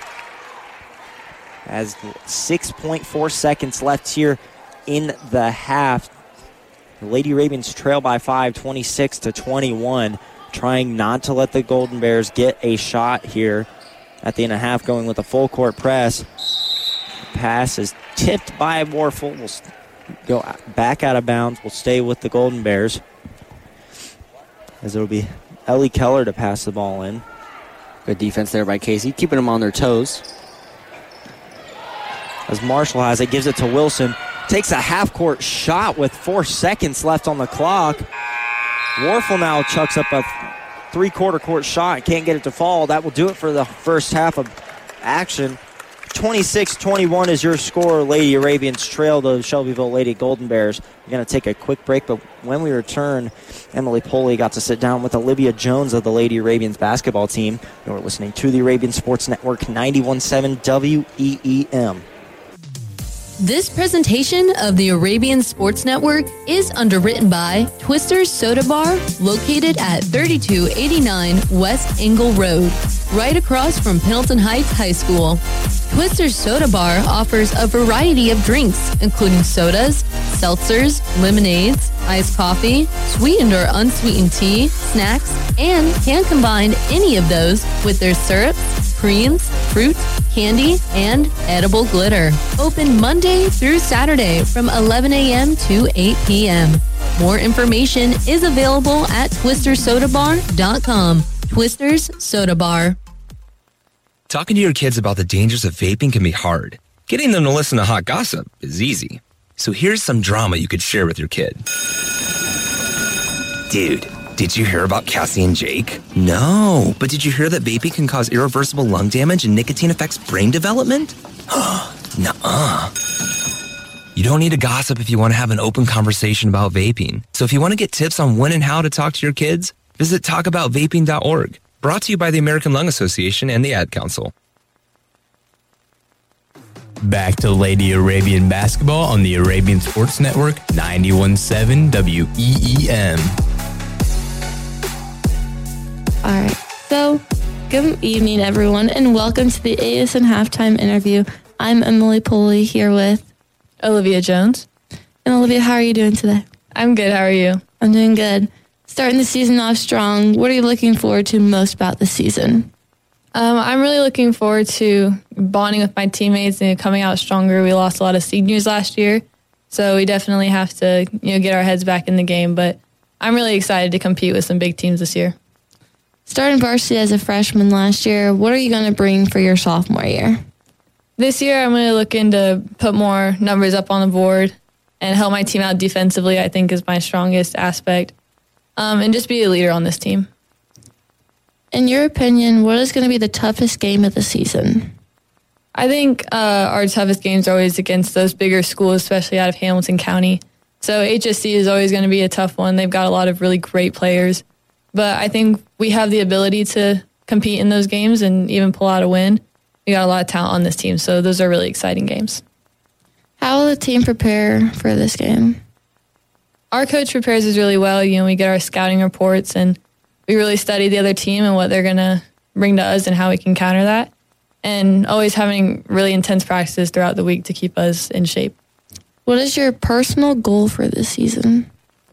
As six point four seconds left here in the half. The Lady Arabians trail by five, twenty-six to twenty-one. Trying not to let the Golden Bears get a shot here at the end of the half, going with a full court press. Pass is tipped by Warfel. Will go back out of bounds. Will stay with the Golden Bears, as it'll be Ellie Keller to pass the ball in. Good defense there by Casey, keeping them on their toes. As Marshall has it, gives it to Wilson. Takes a half-court shot with four seconds left on the clock. Warfel now chucks up a three-quarter court shot. Can't get it to fall. That will do it for the first half of action. twenty-six twenty-one is your score. Lady Arabians trail the Shelbyville Lady Golden Bears. We're going to take a quick break, but when we return, Emily Poley got to sit down with Olivia Jones of the Lady Arabians basketball team. You're listening to the Arabian Sports Network, ninety-one point seven W E E M. This presentation of the Arabian Sports Network is underwritten by Twister's Soda Bar, located at thirty-two eighty-nine West Engle Road, right across from Pendleton Heights High School. Twister's Soda Bar offers a variety of drinks, including sodas, seltzers, lemonades, iced coffee, sweetened or unsweetened tea, snacks, and can combine any of those with their syrups, creams, fruit, candy, and edible glitter. Open Monday through Saturday from eleven a.m. to eight p.m. More information is available at twister soda bar dot com. Twister's Soda Bar. Talking to your kids about the dangers of vaping can be hard. Getting them to listen to hot gossip is easy. So here's some drama you could share with your kid. Dude, did you hear about Cassie and Jake? No, but did you hear that vaping can cause irreversible lung damage and nicotine affects brain development? Nuh-uh. You don't need to gossip if you want to have an open conversation about vaping. So if you want to get tips on when and how to talk to your kids, visit talk about vaping dot org. Brought to you by the American Lung Association and the Ad Council. Back to Lady Arabian basketball on the Arabian Sports Network, ninety-one point seven W E E M. All right, so good evening, everyone, and welcome to the A S N Halftime Interview. I'm Emily Poley here with Olivia Jones. And Olivia, how are you doing today? I'm good. How are you? I'm doing good. Starting the season off strong, what are you looking forward to most about the season? Um, I'm really looking forward to bonding with my teammates and coming out stronger. We lost a lot of seniors last year, so we definitely have to, you know, get our heads back in the game. But I'm really excited to compete with some big teams this year. Starting varsity as a freshman last year, what are you going to bring for your sophomore year? This year, I'm really looking to put more numbers up on the board and help my team out defensively, I think is my strongest aspect, um, and just be a leader on this team. In your opinion, what is going to be the toughest game of the season? I think uh, our toughest games are always against those bigger schools, especially out of Hamilton County. So H S C is always going to be a tough one. They've got a lot of really great players. But I think we have the ability to compete in those games and even pull out a win. We got a lot of talent on this team, so those are really exciting games. How will the team prepare for this game? Our coach prepares us really well. You know, we get our scouting reports and we really study the other team and what they're going to bring to us and how we can counter that. And always having really intense practices throughout the week to keep us in shape. What is your personal goal for this season?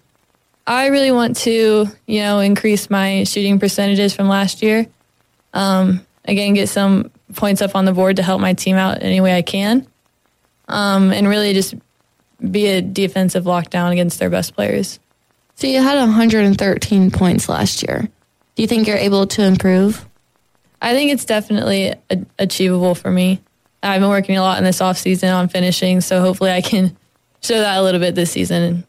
I really want to, you know, increase my shooting percentages from last year. Um, again, get some points up on the board to help my team out any way I can. Um, and really just be a defensive lockdown against their best players. So you had one hundred thirteen points last year. Do you think you're able to improve? I think it's definitely a- achievable for me. I've been working a lot in this offseason on finishing, so hopefully I can show that a little bit this season.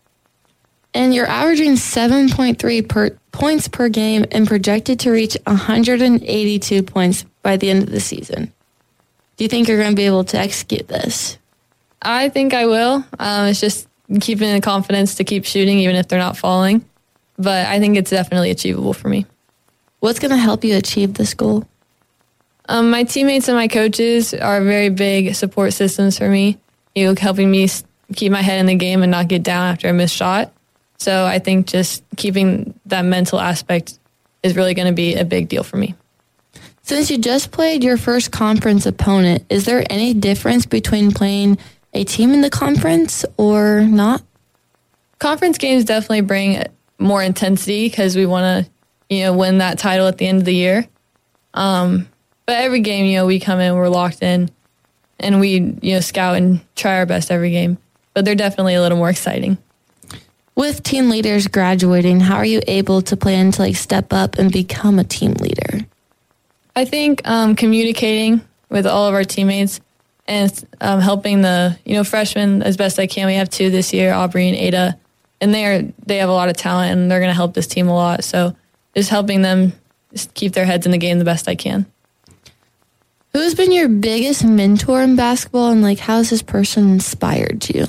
And you're averaging seven point three per, points per game and projected to reach one hundred eighty-two points by the end of the season. Do you think you're going to be able to execute this? I think I will. Um, it's just keeping the confidence to keep shooting even if they're not falling. But I think it's definitely achievable for me. What's going to help you achieve this goal? Um, my teammates and my coaches are very big support systems for me, you know, helping me keep my head in the game and not get down after a missed shot. So I think just keeping that mental aspect is really going to be a big deal for me. Since you just played your first conference opponent, is there any difference between playing a team in the conference or not? Conference games definitely bring more intensity because we want to, you know, win that title at the end of the year. Um, but every game, you know, we come in, we're locked in, and we, you know, scout and try our best every game. But they're definitely a little more exciting. With team leaders graduating, how are you able to plan to like step up and become a team leader? I think um, communicating with all of our teammates and um, helping the, you know, freshmen as best I can. We have two this year, Aubrey and Ada, and they are they have a lot of talent and they're going to help this team a lot. So just helping them just keep their heads in the game the best I can. Who's been your biggest mentor in basketball, and like how has this person inspired you?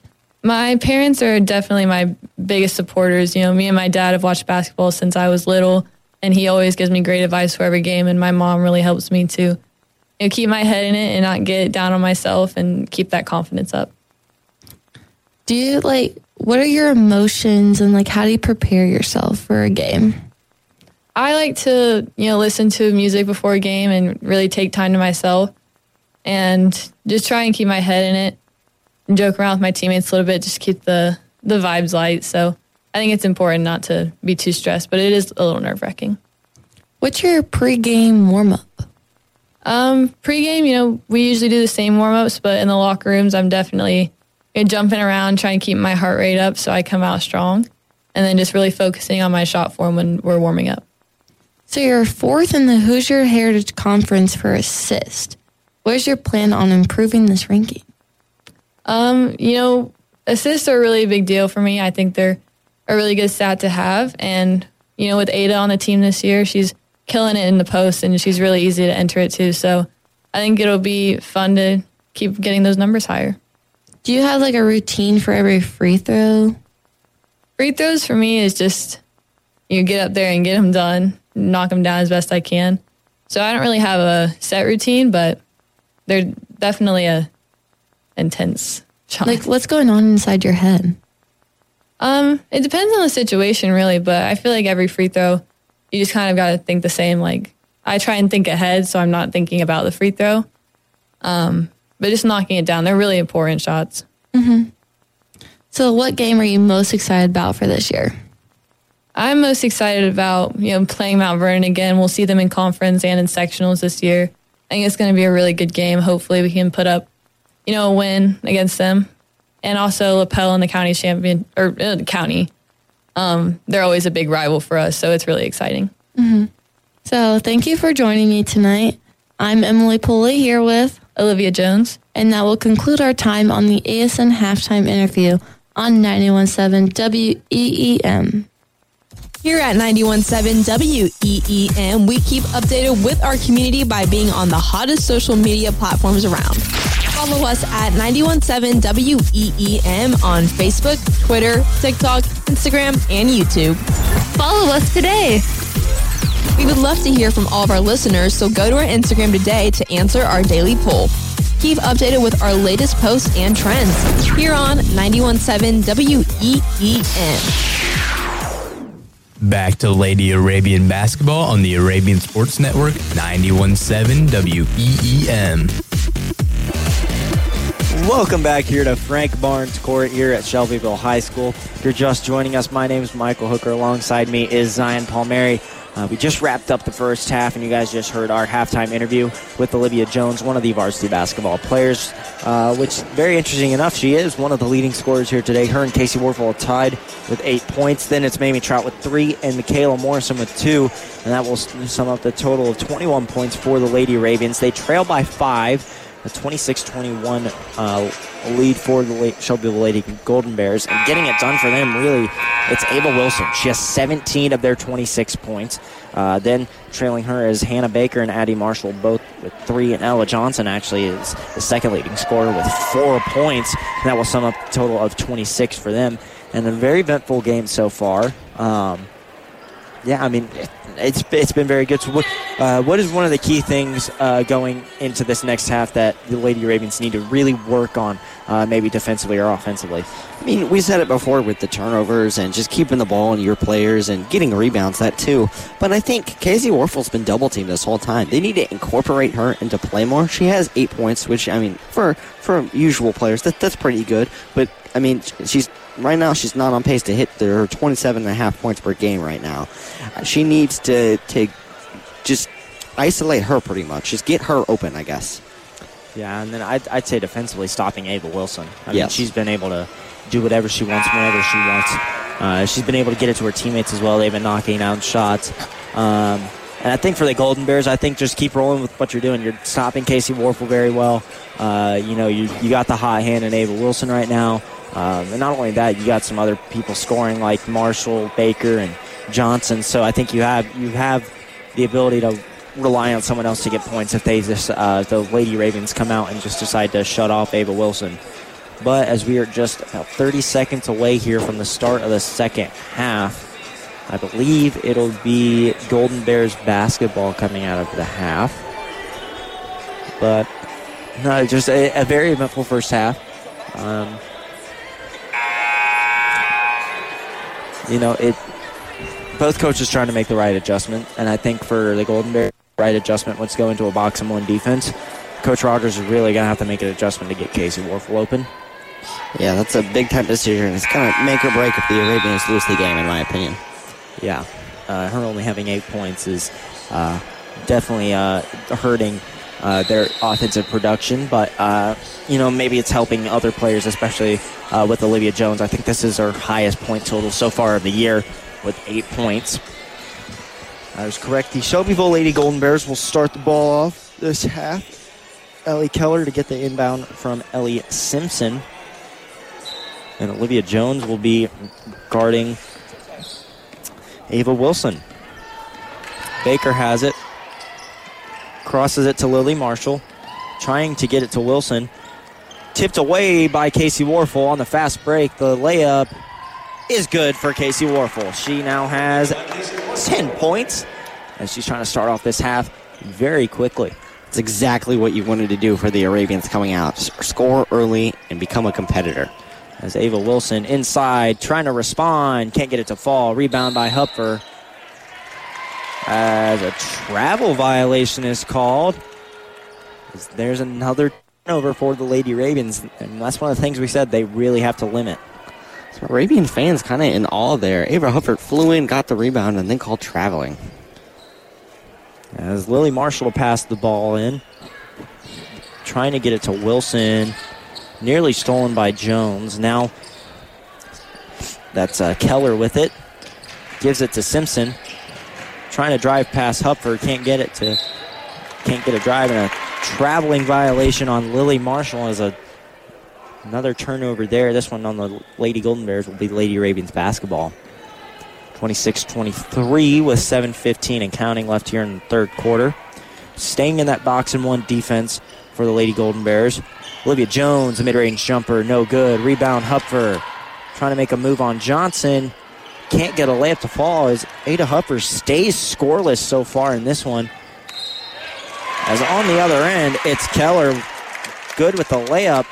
My parents are definitely my biggest supporters. You know, me and my dad have watched basketball since I was little, and he always gives me great advice for every game, and my mom really helps me to, you know, keep my head in it and not get down on myself and keep that confidence up. Do you like, what are your emotions and like how do you prepare yourself for a game? I like to, you know, listen to music before a game and really take time to myself and just try and keep my head in it and joke around with my teammates a little bit, just keep the, the vibes light. So I think it's important not to be too stressed, but it is a little nerve-wracking. What's your pregame warm-up? Um, pregame, you know, we usually do the same warm-ups, but in the locker rooms, I'm definitely you know, jumping around, trying to keep my heart rate up so I come out strong, and then just really focusing on my shot form when we're warming up. So you're fourth in the Hoosier Heritage Conference for assist. Where's your plan on improving this ranking? Um, you know, assists are really a big deal for me. I think they're a really good stat to have. And, you know, with Ada on the team this year, she's killing it in the post and she's really easy to enter it too. So I think it'll be fun to keep getting those numbers higher. Do you have like a routine for every free throw? Free throws for me is just, you get up there and get them done, knock them down as best I can. So I don't really have a set routine, but they're definitely a intense shot. Like what's going on inside your head? Um, it depends on the situation really, but I feel like every free throw, you just kind of got to think the same. Like I try and think ahead, so I'm not thinking about the free throw. Um, but just knocking it down. They're really important shots. Mm-hmm. So what game are you most excited about for this year? I'm most excited about, you know, playing Mount Vernon again. We'll see them in conference and in sectionals this year. I think it's going to be a really good game. Hopefully we can put up, you know, a win against them. And also LaPel and the county champion, or uh, county. Um, they're always a big rival for us, so it's really exciting. Mm-hmm. So thank you for joining me tonight. I'm Emily Pulley here with Olivia Jones. And that will conclude our time on the A S N Halftime Interview on ninety-one point seven W E E M. Here at ninety-one point seven W E E M, we keep updated with our community by being on the hottest social media platforms around. Follow us at ninety-one point seven W E E M on Facebook, Twitter, TikTok, Instagram, and YouTube. Follow us today. We would love to hear from all of our listeners, so go to our Instagram today to answer our daily poll. Keep updated with our latest posts and trends here on ninety-one point seven W E E M. Back to Lady Arabian basketball on the Arabian Sports Network, ninety-one point seven W E E M. Welcome back here to Frank Barnes Court here at Shelbyville High School. If you're just joining us, my name is Michael Hooker. Alongside me is Zion Palmieri. Uh, we just wrapped up the first half, and you guys just heard our halftime interview with Olivia Jones, one of the varsity basketball players, uh, which, very interesting enough, she is one of the leading scorers here today. Her and Casey Warfel are tied with eight points. Then it's Mamie Trout with three and Michaela Morrison with two, and that will sum up the total of twenty-one points for the Lady Arabians. They trail by five. A twenty-six twenty-one uh, lead for the Shelbyville Lady Golden Bears. And getting it done for them, really, it's Ava Wilson. She has seventeen of their twenty-six points. Uh, then trailing her is Hannah Baker and Addie Marshall, both with three. And Ella Johnson actually is the second leading scorer with four points. And that will sum up a total of twenty-six for them. And a very eventful game so far. Um, yeah, I mean, it's it's been very good. So what, uh, what is one of the key things uh, going into this next half that the Lady Arabians need to really work on, uh, maybe defensively or offensively? I mean, we said it before with the turnovers and just keeping the ball in your players and getting rebounds, that too. But I think Casey Warfel's been double-teamed this whole time. They need to incorporate her into play more. She has eight points, which, I mean, for for usual players, that that's pretty good. But, I mean, she's right now she's not on pace to hit her twenty-seven and a half points per game right now. She needs to, to just isolate her pretty much. Just get her open, I guess. Yeah, and then I'd, I'd say defensively stopping Ava Wilson. I yes. mean, she's been able to do whatever she wants whenever she wants. Uh, she's been able to get it to her teammates as well. They've been knocking down shots. Um, and I think for the Golden Bears, I think just keep rolling with what you're doing. You're stopping Casey Warfel very well. Uh, you know, you you got the hot hand in Ava Wilson right now. Um, and not only that, you got some other people scoring like Marshall, Baker, and Johnson. So I think you have you have the ability to rely on someone else to get points if they just uh, the Lady Ravens come out and just decide to shut off Ava Wilson. But as we are just about thirty seconds away here from the start of the second half, I believe it'll be Golden Bears basketball coming out of the half. But no, just a, a very eventful first half. Um, you know, it. Both coaches trying to make the right adjustment, and I think for the Golden Bears, right adjustment was go into a box and one defense. Coach Rogers is really going to have to make an adjustment to get Casey Warfel open. Yeah, that's a big-time decision. It's kind of make or break if the Arabians lose the game, in my opinion. Yeah, uh, her only having eight points is uh, definitely uh, hurting uh, their offensive production, but uh, you know, maybe it's helping other players, especially uh, with Olivia Jones. I think this is her highest point total so far of the year with eight points. I was correct. The Shelbyville Lady Golden Bears will start the ball off this half. Ellie Keller to get the inbound from Ellie Simpson. And Olivia Jones will be guarding Ava Wilson. Baker has it. Crosses it to Lily Marshall. Trying to get it to Wilson. Tipped away by Casey Warfel on the fast break. The layup is good for Casey Warfel. She now has ten points as she's trying to start off this half very quickly. It's exactly what you wanted to do for the Arabians coming out. Score early and become a competitor. As Ava Wilson inside, trying to respond, can't get it to fall. Rebound by Hupfer. As a travel violation is called. There's another turnover for the Lady Arabians, and that's one of the things we said they really have to limit. So Arabian fans kind of in awe there. Ava Hupfer flew in, got the rebound, and then called traveling. As Lily Marshall passed the ball in, trying to get it to Wilson. Nearly stolen by Jones. Now that's uh, Keller with it. Gives it to Simpson. Trying to drive past Hupfer. Can't get it to. Can't get a drive, and a traveling violation on Lily Marshall as a another turnover there. This one on the Lady Golden Bears will be Lady Arabians basketball. twenty-six twenty-three with seven fifteen and counting left here in the third quarter. Staying in that box and one defense for the Lady Golden Bears. Olivia Jones, a mid-range jumper, no good. Rebound, Hupfer, trying to make a move on Johnson. Can't get a layup to fall as Ada Hupfer stays scoreless so far in this one. As on the other end, it's Keller. good with the layup.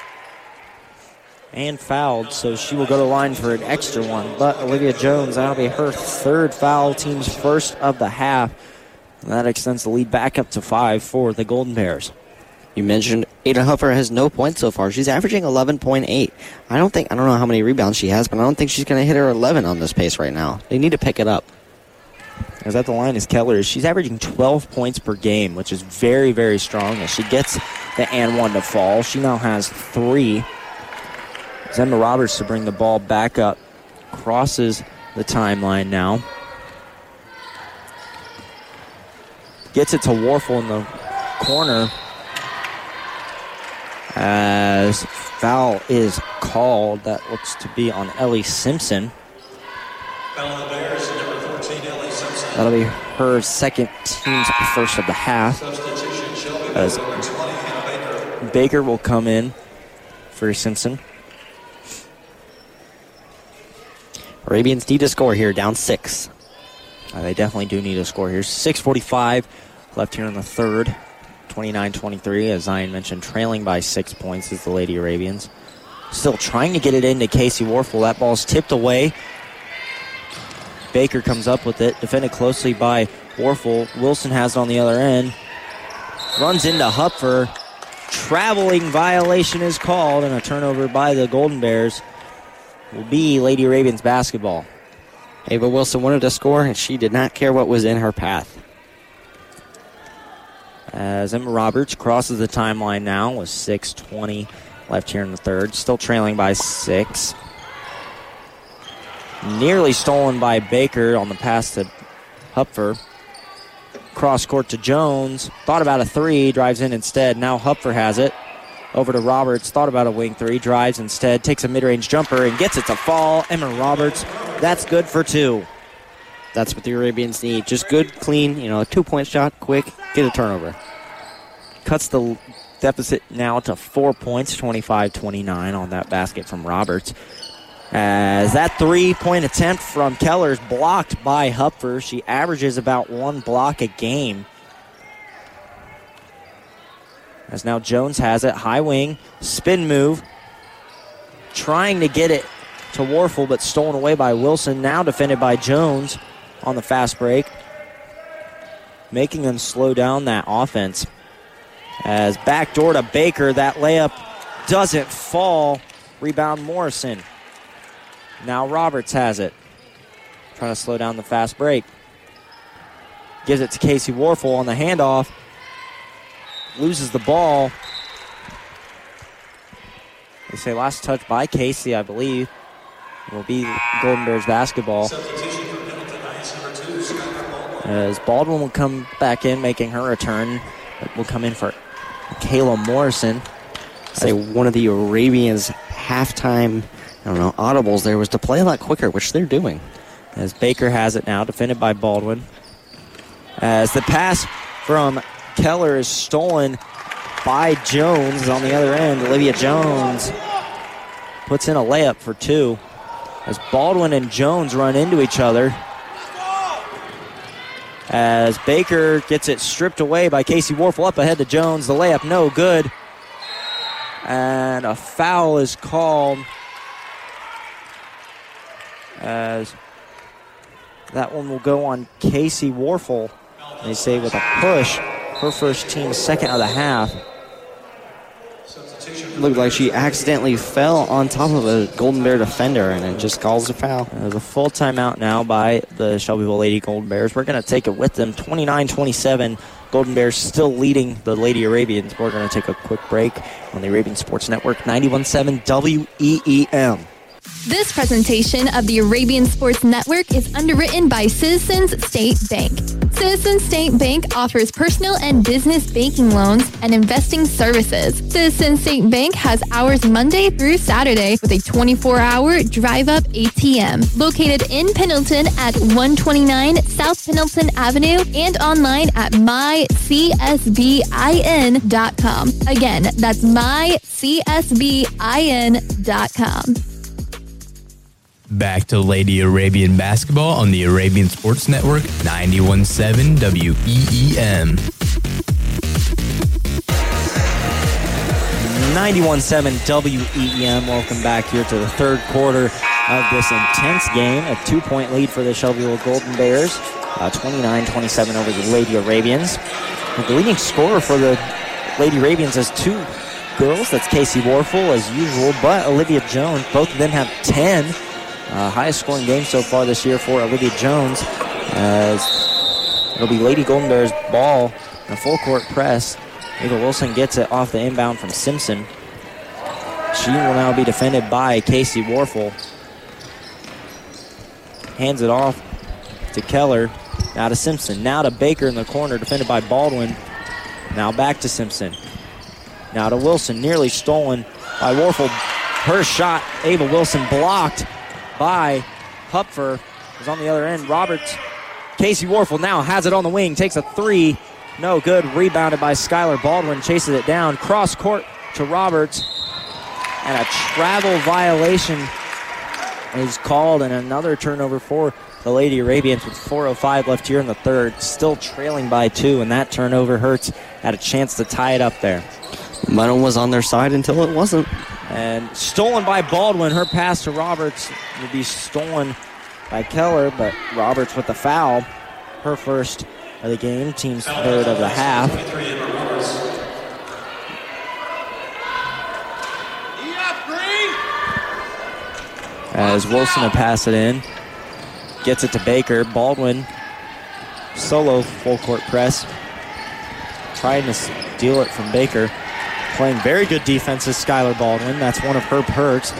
And fouled, so she will go to the line for an extra one. But Olivia Jones, that'll be her third foul, team's first of the half. And that extends the lead back up to five for the Golden Bears. You mentioned Ada Huffer has no points so far. She's averaging eleven point eight. I don't think, I don't know how many rebounds she has, but I don't think she's going to hit her eleven on this pace right now. They need to pick it up. As at the line is Keller. She's averaging twelve points per game, which is very, very strong. As she gets the and one to fall, she now has three. Emma Roberts to bring the ball back up. Crosses the timeline now. Gets it to Warfel in the corner. As foul is called. That looks to be on Ellie Simpson. That'll be her second, team's first of the half. As Baker will come in for Simpson. Arabians need to score here, down six. Uh, they definitely do need a score here. six forty-five left here in the third. twenty-nine twenty-three, as Zion mentioned, trailing by six points is the Lady Arabians. Still trying to get it into Casey Warfel. That ball's tipped away. Baker comes up with it, defended closely by Warfel. Wilson has it on the other end. Runs into Hupfer. Traveling violation is called, and a turnover by the Golden Bears will be Lady Arabians basketball. Ava Wilson wanted to score, and she did not care what was in her path. As Emma Roberts crosses the timeline now with six twenty left here in the third. Still trailing by six. Nearly stolen by Baker on the pass to Hupfer. Cross court to Jones. Thought about a three, drives in instead. Now Hupfer has it. Over to Roberts, thought about a wing three, drives instead, takes a mid-range jumper and gets it to fall. Emma Roberts, that's good for two. That's what the Arabians need. Just good, clean, you know, a two-point shot, quick, get a turnover. Cuts the deficit now to four points, twenty-five twenty-nine on that basket from Roberts. As that three-point attempt from Keller is blocked by Hupfer. She averages about one block a game. As now Jones has it, high wing, spin move. Trying to get it to Warfel, but stolen away by Wilson. Now defended by Jones on the fast break. Making them slow down that offense. As backdoor to Baker, that layup doesn't fall. Rebound Morrison. Now Roberts has it. Trying to slow down the fast break. Gives it to Casey Warfel on the handoff. Loses the ball. They say last touch by Casey, I believe. It will be Golden Bears basketball. As Baldwin will come back in, making her return. Will come in for Kayla Morrison. Say one of the Arabians' halftime, I don't know, audibles there was to play a lot quicker, which they're doing. As Baker has it now, defended by Baldwin. As the pass from Keller is stolen by Jones on the other end. Olivia Jones puts in a layup for two. As Baldwin and Jones run into each other. As Baker gets it stripped away by Casey Warfel up ahead to Jones. The layup no good. And a foul is called. As that one will go on Casey Warfel. They say with a push. Her first team, second of the half. Looked like she accidentally fell on top of a Golden Bear defender, and it just calls a foul. There's a full timeout now by the Shelbyville Lady Golden Bears. We're going to take it with them. twenty-nine twenty-seven. Golden Bears still leading the Lady Arabians. We're going to take a quick break on the Arabian Sports Network, ninety-one point seven W E E M. This presentation of the Arabian Sports Network is underwritten by Citizens State Bank. Citizens State Bank offers personal and business banking loans and investing services. Citizens State Bank has hours Monday through Saturday with a twenty-four hour drive-up A T M. Located in Pendleton at one twenty-nine South Pendleton Avenue and online at my c s b i n dot com. Again, that's my c s b i n dot com. Back to Lady Arabian basketball on the Arabian Sports Network, ninety-one point seven W E E M. ninety-one seven W E E M. Welcome back here to the third quarter of this intense game. A two-point lead for the Shelbyville Golden Bears. Uh, twenty-nine twenty-seven over the Lady Arabians. And the leading scorer for the Lady Arabians has two girls. That's Casey Warfel as usual, but Olivia Jones. Both of them have ten. Uh, highest scoring game so far this year for Olivia Jones. As it'll be Lady Golden Bears ball in a full court press. Ava Wilson gets it off the inbound from Simpson. She will now be defended by Casey Warfel. Hands it off to Keller. Now to Simpson. Now to Baker in the corner, defended by Baldwin. Now back to Simpson. Now to Wilson, nearly stolen by Warfel. Her shot, Ava Wilson, blocked by Hupfer. Is on the other end. Roberts. Casey Warfel now has it on the wing. Takes a three. No good. Rebounded by Skylar Baldwin. Chases it down. Cross court to Roberts. And a travel violation is called. And another turnover for the Lady Arabians with four oh five left here in the third. Still trailing by two. And that turnover hurts. Had a chance to tie it up there. Muddle was on their side until it wasn't. And stolen by Baldwin. Her pass to Roberts would be stolen by Keller. But Roberts with the foul. Her first of the game, team's third of the half. As Wilson will pass it in, gets it to Baker. Baldwin, solo full court press, trying to steal it from Baker. Playing very good defense is Skylar Baldwin. That's one of her perks.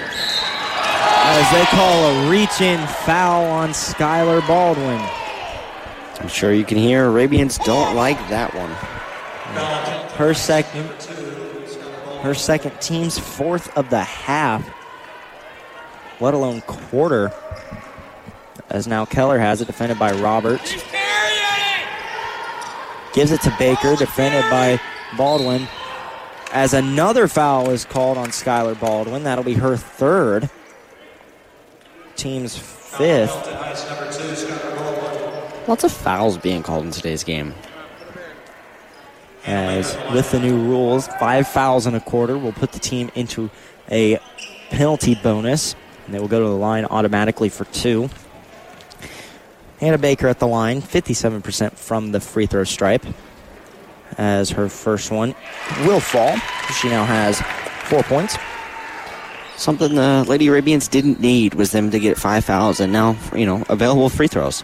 As they call a reach-in foul on Skylar Baldwin. I'm sure you can hear Arabians don't like that one. Her second, her second, team's fourth of the half, let alone quarter. As now Keller has it, defended by Roberts. Gives it to Baker, defended by Baldwin. As another foul is called on Skylar Baldwin. That'll be her third. Team's fifth. Lots of fouls being called in today's game. As with the new rules, five fouls in a quarter will put the team into a penalty bonus. And they will go to the line automatically for two. Hannah Baker at the line, fifty-seven percent from the free throw stripe. As her first one will fall. She now has four points. Something the Lady Arabians didn't need was them to get five fouls and now, you know, available free throws.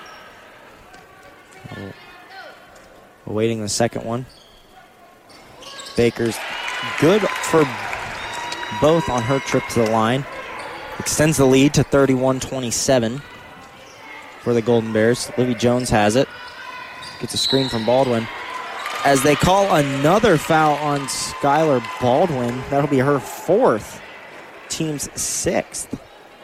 Awaiting the second one. Baker's good for both on her trip to the line. Extends the lead to thirty-one twenty-seven for the Golden Bears. Livy Jones has it. Gets a screen from Baldwin. As they call another foul on Skylar Baldwin. That'll be her fourth. Team's sixth.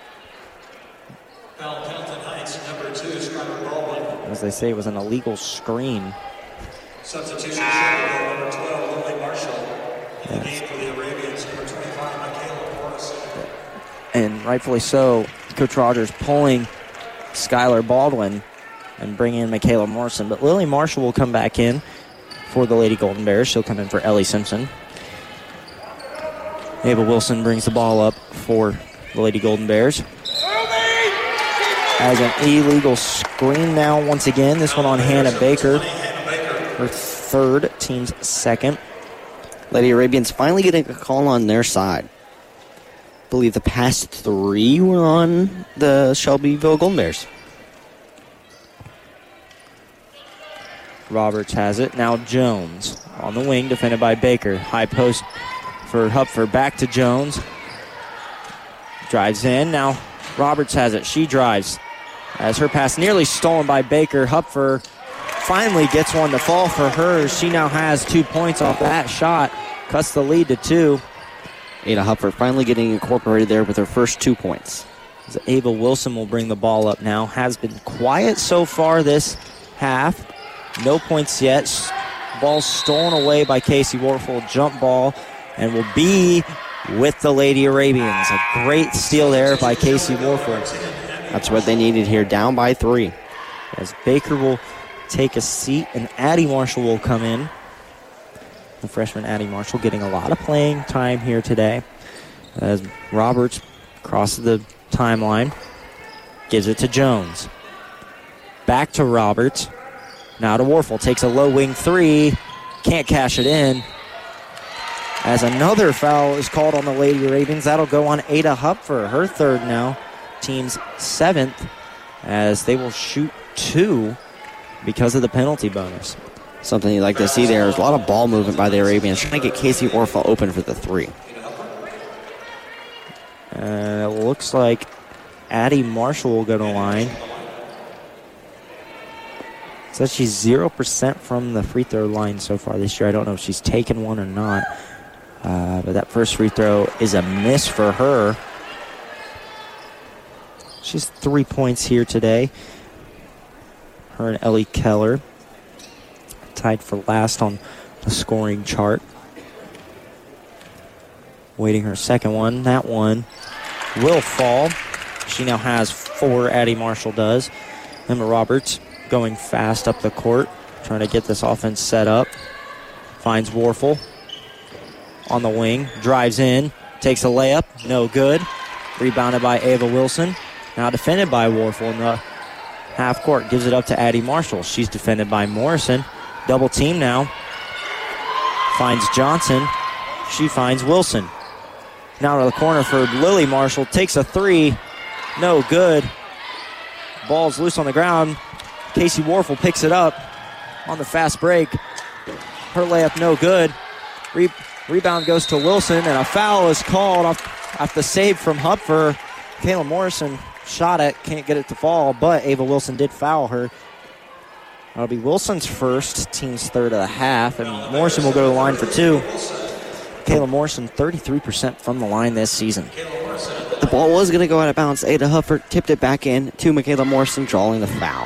Foul Pendleton Heights, number two, Skylar Baldwin. As they say, it was an illegal screen. Substitution, Shelbyville, number twelve, Lily Marshall. In the game for the Arabians, number twenty-five, Michaela Morrison. And rightfully so, Coach Rogers pulling Skylar Baldwin and bringing in Michaela Morrison. But Lily Marshall will come back in for the Lady Golden Bears. She'll come in for Ellie Simpson. Ava Wilson brings the ball up for the Lady Golden Bears. As an illegal screen now once again. This one on Hannah Baker. Her third, team's second. Lady Arabians finally getting a call on their side. I believe the past three were on the Shelbyville Golden Bears. Roberts has it. Now Jones on the wing, defended by Baker. High post for Hupfer. Back to Jones. Drives in. Now Roberts has it. She drives. As her pass nearly stolen by Baker. Hupfer finally gets one to fall for her. She now has two points off that shot. Cuts the lead to two. Ada Hupfer finally getting incorporated there with her first two points. As Ava Wilson will bring the ball up now. Has been quiet so far this half. No points yet. Ball stolen away by Casey Warfel. Jump ball. And will be with the Lady Arabians. A great steal there by Casey Warfel. That's what they needed here. Down by three. As Baker will take a seat and Addie Marshall will come in The freshman Addie Marshall getting a lot of playing time here today. As Roberts crosses the timeline, gives it to Jones. Back to Roberts. Now to Warfel. Takes a low wing three. Can't cash it in. As another foul is called on the Lady Arabians. That'll go on Ada Hupfer. Her third now. Team's seventh. As they will shoot two because of the penalty bonus. Something you'd like to see there is a lot of ball movement by the Arabians, trying to get Casey Warfel open for the three. Uh, it looks like Addie Marshall will go to the line. Says she's zero percent from the free throw line so far this year. I don't know if she's taken one or not. Uh, but that first free throw is a miss for her. She's three points here today. Her and Ellie Keller tied for last on the scoring chart. Waiting her second one. That one will fall. She now has four. Addie Marshall does. Emma Roberts going fast up the court, trying to get this offense set up. Finds Warfel on the wing. Drives in. Takes a layup. No good. Rebounded by Ava Wilson. Now defended by Warfel in the half court. Gives it up to Addie Marshall. She's defended by Morrison. Double team now. Finds Johnson. She finds Wilson. Now to the corner for Lily Marshall. Takes a three. No good. Ball's loose on the ground. Casey Warfel picks it up on the fast break. Her layup no good. Re- rebound goes to Wilson, and a foul is called off, off the save from Hupfer. Kayla Morrison shot it, can't get it to fall, but Ava Wilson did foul her. That'll be Wilson's first, team's third of the half, and Morrison will go to the line for two. Kayla Morrison, thirty-three percent from the line this season. The ball was going to go out of bounds. Ada Hupfer tipped it back in to Michaela Morrison, drawing the foul.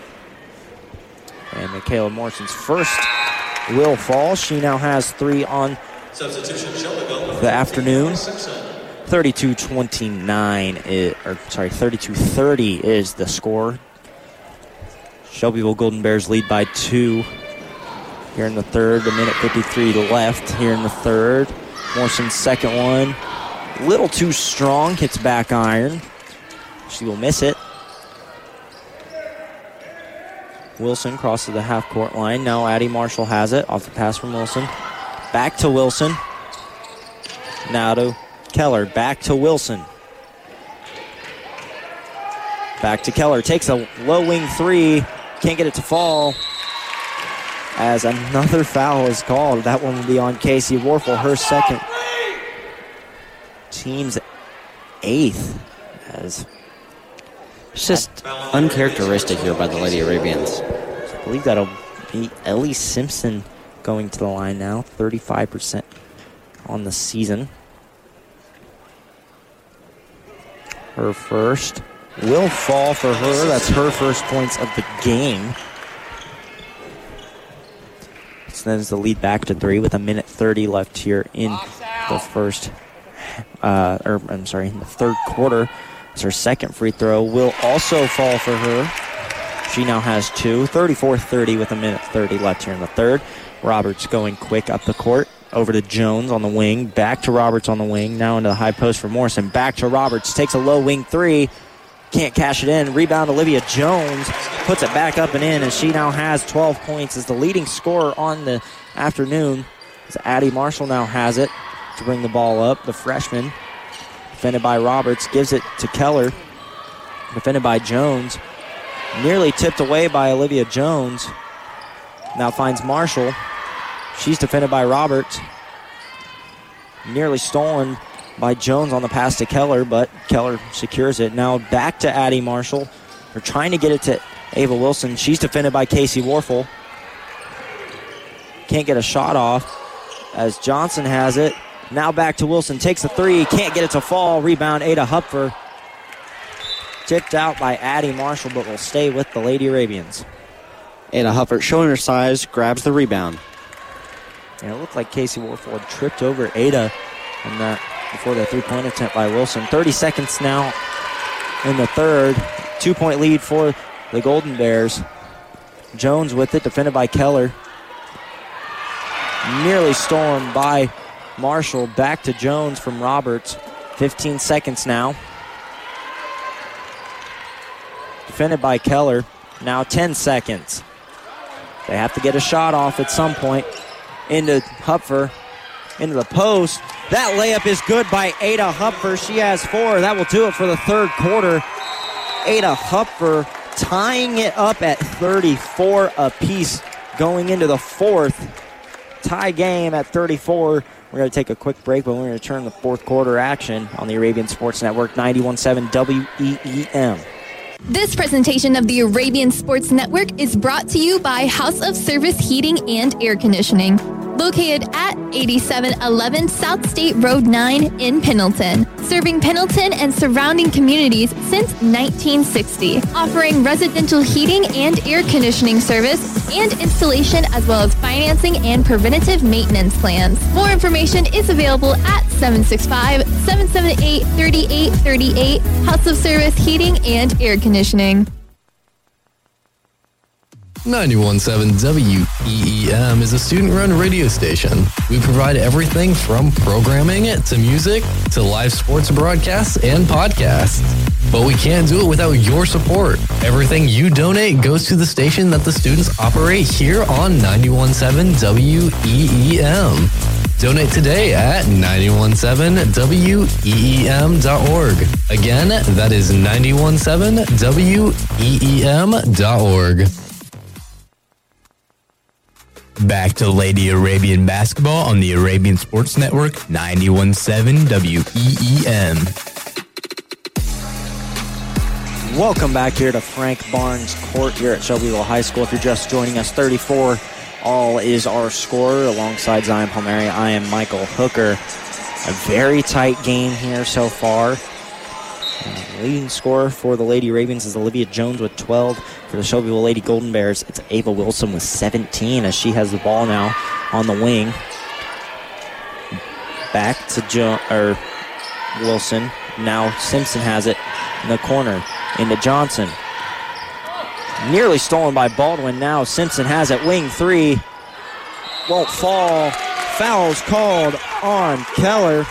And Michaela Morrison's first will fall. She now has three on the afternoon. thirty-two twenty-nine, is, or sorry, thirty-two thirty is the score. Shelbyville Golden Bears lead by two here in the third. A minute fifty-three left here in the third. Morrison's second one. A little too strong. Hits back iron. She will miss it. Wilson crosses the half-court line. Now Addie Marshall has it. Off the pass from Wilson. Back to Wilson. Now to Keller. Back to Wilson. Back to Keller. Takes a low wing three. Can't get it to fall. As another foul is called. That one will be on Casey Warfel. Her second. Team's eighth. As it's just uncharacteristic here by the Lady Arabians. I believe that'll be Ellie Simpson going to the line now. thirty-five percent on the season. Her first will fall for her. That's her first points of the game. Extends the lead back to three with a minute thirty left here in the first, uh, or I'm sorry, in the third quarter. It's her second free throw will also fall for her. She now has two. thirty-four thirty with a minute thirty left here in the third. Roberts going quick up the court. Over to Jones on the wing. Back to Roberts on the wing. Now into the high post for Morrison. Back to Roberts. Takes a low wing three. Can't cash it in. Rebound Olivia Jones. Puts it back up and in, and she now has twelve points as the leading scorer on the afternoon. As Addie Marshall now has it to bring the ball up. The freshman, defended by Roberts, gives it to Keller. Defended by Jones. Nearly tipped away by Olivia Jones. Now finds Marshall. She's defended by Roberts. Nearly stolen by Jones on the pass to Keller, but Keller secures it. Now back to Addie Marshall. They're trying to get it to Ava Wilson. She's defended by Casey Warfel. Can't get a shot off as Johnson has it. Now back to Wilson. Takes a three. Can't get it to fall. Rebound Ada Hupfer. Tipped out by Addie Marshall, but will stay with the Lady Arabians. Ada Hupfer, showing her size, grabs the rebound. And it looked like Casey Warfel had tripped over Ada in that before the three-point attempt by Wilson. thirty seconds now in the third. Two-point lead for the Golden Bears. Jones with it, defended by Keller. Nearly stolen by Marshall. Back to Jones from Roberts. fifteen seconds now. Defended by Keller. Now ten seconds. They have to get a shot off at some point. Into Hupfer. Into the post. That layup is good by Ada Hupfer. She has four. That will do it for the third quarter. Ada Hupfer tying it up at thirty-four apiece going into the fourth. Tie game at thirty-four. We're going to take a quick break, but we're going to turn the fourth quarter action on the Arabian Sports Network, ninety-one point seven W E E M. This presentation of the Arabian Sports Network is brought to you by House of Service Heating and Air Conditioning, located at eighty-seven eleven South State Road nine in Pendleton, serving Pendleton and surrounding communities since nineteen sixty, offering residential heating and air conditioning service and installation, as well as financing and preventative maintenance plans. More information is available at seven six five, seven seven eight, three eight three eight, House of Service Heating and Air Conditioning. ninety-one point seven W E E M is a student-run radio station. We provide everything from programming to music to live sports broadcasts and podcasts. But we can't do it without your support. Everything you donate goes to the station that the students operate here on ninety-one point seven W E E M. Donate today at ninety-one point seven W E E M dot org. Again, that is ninety-one point seven W E E M dot org. Back to Lady Arabian basketball on the Arabian Sports Network, ninety-one point seven W E E M. Welcome back here to Frank Barnes Court here at Shelbyville High School. If you're just joining us, thirty-four all is our score. Alongside Zion Palmieri, I am Michael Hooker. A very tight game here so far. The leading scorer for the Lady Arabians is Olivia Jones with twelve. For the Shelbyville Lady Golden Bears, it's Ava Wilson with seventeen as she has the ball now on the wing. Back to jo- or Wilson. Now Simpson has it in the corner into Johnson. Nearly stolen by Baldwin. Now Simpson has it. Wing three. Won't fall. Fouls called on Keller.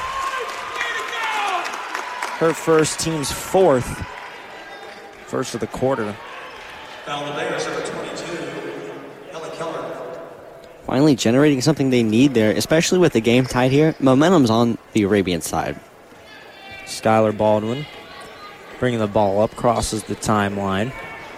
Her first, team's fourth. First of the quarter. Foul the Bears, number twenty-two, Ellen Keller. Finally generating something they need there, especially with the game tied here. Momentum's on the Arabian side. Skylar Baldwin bringing the ball up, crosses the timeline.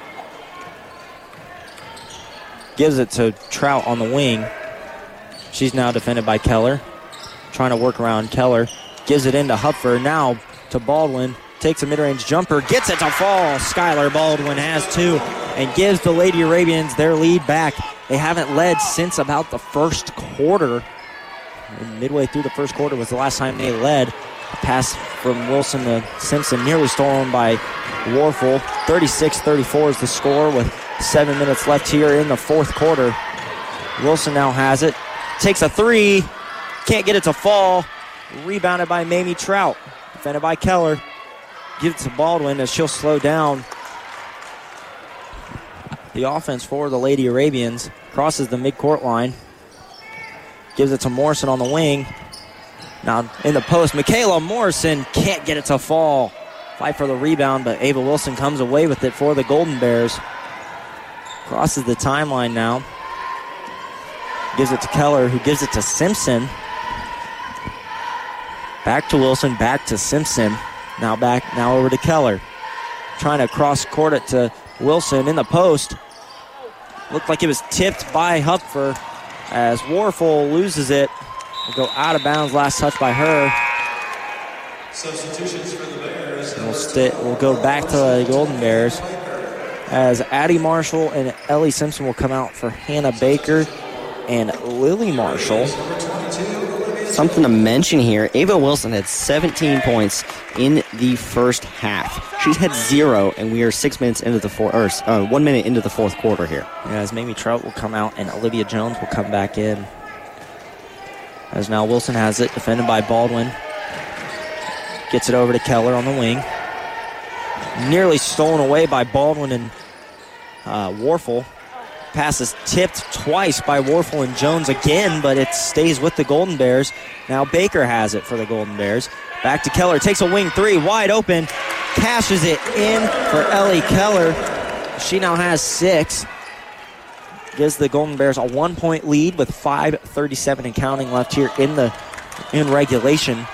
Gives it to Trout on the wing. She's now defended by Keller. Trying to work around Keller. Gives it into Hupfer. Now to Baldwin. Takes a mid-range jumper. Gets it to fall. Skylar Baldwin has two. And gives the Lady Arabians their lead back. They haven't led since about the first quarter. And midway through the first quarter was the last time they led. A pass from Wilson to Simpson, nearly stolen by Warfel. thirty-six thirty-four is the score with seven minutes left here in the fourth quarter. Wilson now has it. Takes a three. Can't get it to fall. Rebounded by Mamie Trout. Defended by Keller. Gives it to Baldwin as she'll slow down. The offense for the Lady Arabians crosses the midcourt line. Gives it to Morrison on the wing. Now in the post, Michaela Morrison can't get it to fall. Fight for the rebound, but Ava Wilson comes away with it for the Golden Bears. Crosses the timeline now. Gives it to Keller, who gives it to Simpson. Back to Wilson, back to Simpson. Now back, now over to Keller. Trying to cross court it to Wilson in the post. Looked like it was tipped by Hupfer as Warfel loses it. Will go out of bounds, last touch by her. Substitutions for the Bears. We'll, st- we'll go back to the Golden Bears as Addie Marshall and Ellie Simpson will come out for Hannah Baker and Lily Marshall. Something to mention here, Ava Wilson had seventeen points in the first half. She's had zero, and we are six minutes into the fourth, or uh, one minute into the fourth quarter here. Yeah, as Mamie Trout will come out and Olivia Jones will come back in. As now Wilson has it, defended by Baldwin. Gets it over to Keller on the wing. Nearly stolen away by Baldwin and uh, Warfel. Pass is tipped twice by Warfel and Jones again, but it stays with the Golden Bears. Now Baker has it for the Golden Bears. Back to Keller, takes a wing three, wide open, cashes it in for Ellie Keller. She now has six. Gives the Golden Bears a one-point lead with five thirty-seven and counting left here in the in regulation.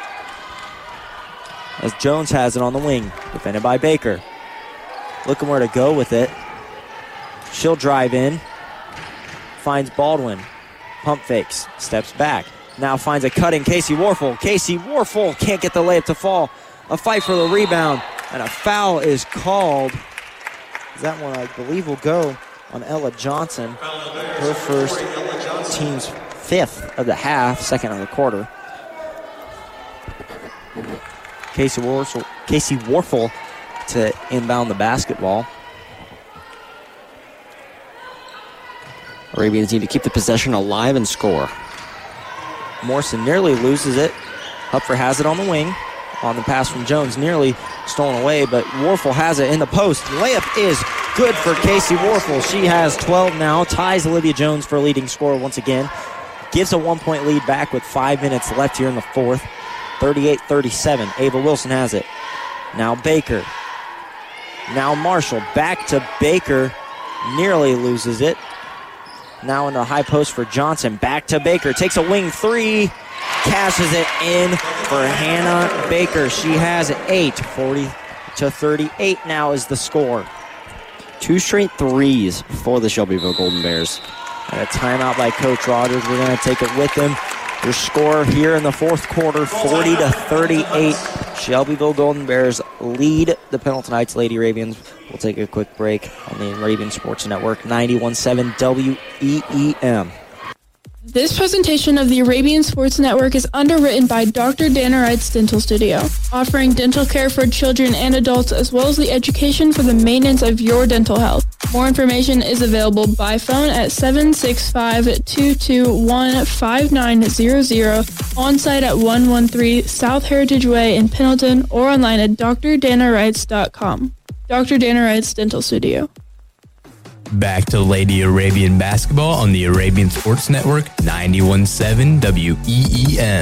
As Jones has it on the wing, defended by Baker. Looking where to go with it. She'll drive in. Finds Baldwin. Pump fakes. Steps back. Now finds a cutting Casey Warfel. Casey Warfel can't get the layup to fall. A fight for the rebound. And a foul is called. That one, I believe, will go on Ella Johnson. Her first, team's fifth of the half, second of the quarter. Casey Warfel, Casey Warfel to inbound the basketball. Arabians need to keep the possession alive and score. Morrison nearly loses it. Hupfer has it on the wing. On the pass from Jones, nearly stolen away, but Warfel has it in the post. Layup is good for Casey Warfel. She has twelve now, ties Olivia Jones for leading scorer once again. Gives a one-point lead back with five minutes left here in the fourth. thirty-eight thirty-seven. Ava Wilson has it. Now Baker. Now Marshall. Back to Baker. Nearly loses it. Now into a high post for Johnson. Back to Baker. Takes a wing three. Cashes it in for Hannah Baker. She has eight. forty to thirty-eight now is the score. Two straight threes for the Shelbyville Golden Bears. And a timeout by Coach Rogers. We're going to take it with them. Your score here in the fourth quarter, forty to thirty-eight. Shelbyville Golden Bears lead the Pendleton Heights Lady Arabians. We'll take a quick break on the Arabian Sports Network, ninety-one point seven W E E M. This presentation of the Arabian Sports Network is underwritten by Doctor Dana Wright's Dental Studio, offering dental care for children and adults as well as the education for the maintenance of your dental health. More information is available by phone at seven six five, two two one, five nine zero zero, on-site at one one three South Heritage Way in Pendleton, or online at d r dana wrights dot com. Doctor Dana Wright's Dental Studio. Back to Lady Arabian basketball on the Arabian Sports Network, ninety-one point seven W E E M.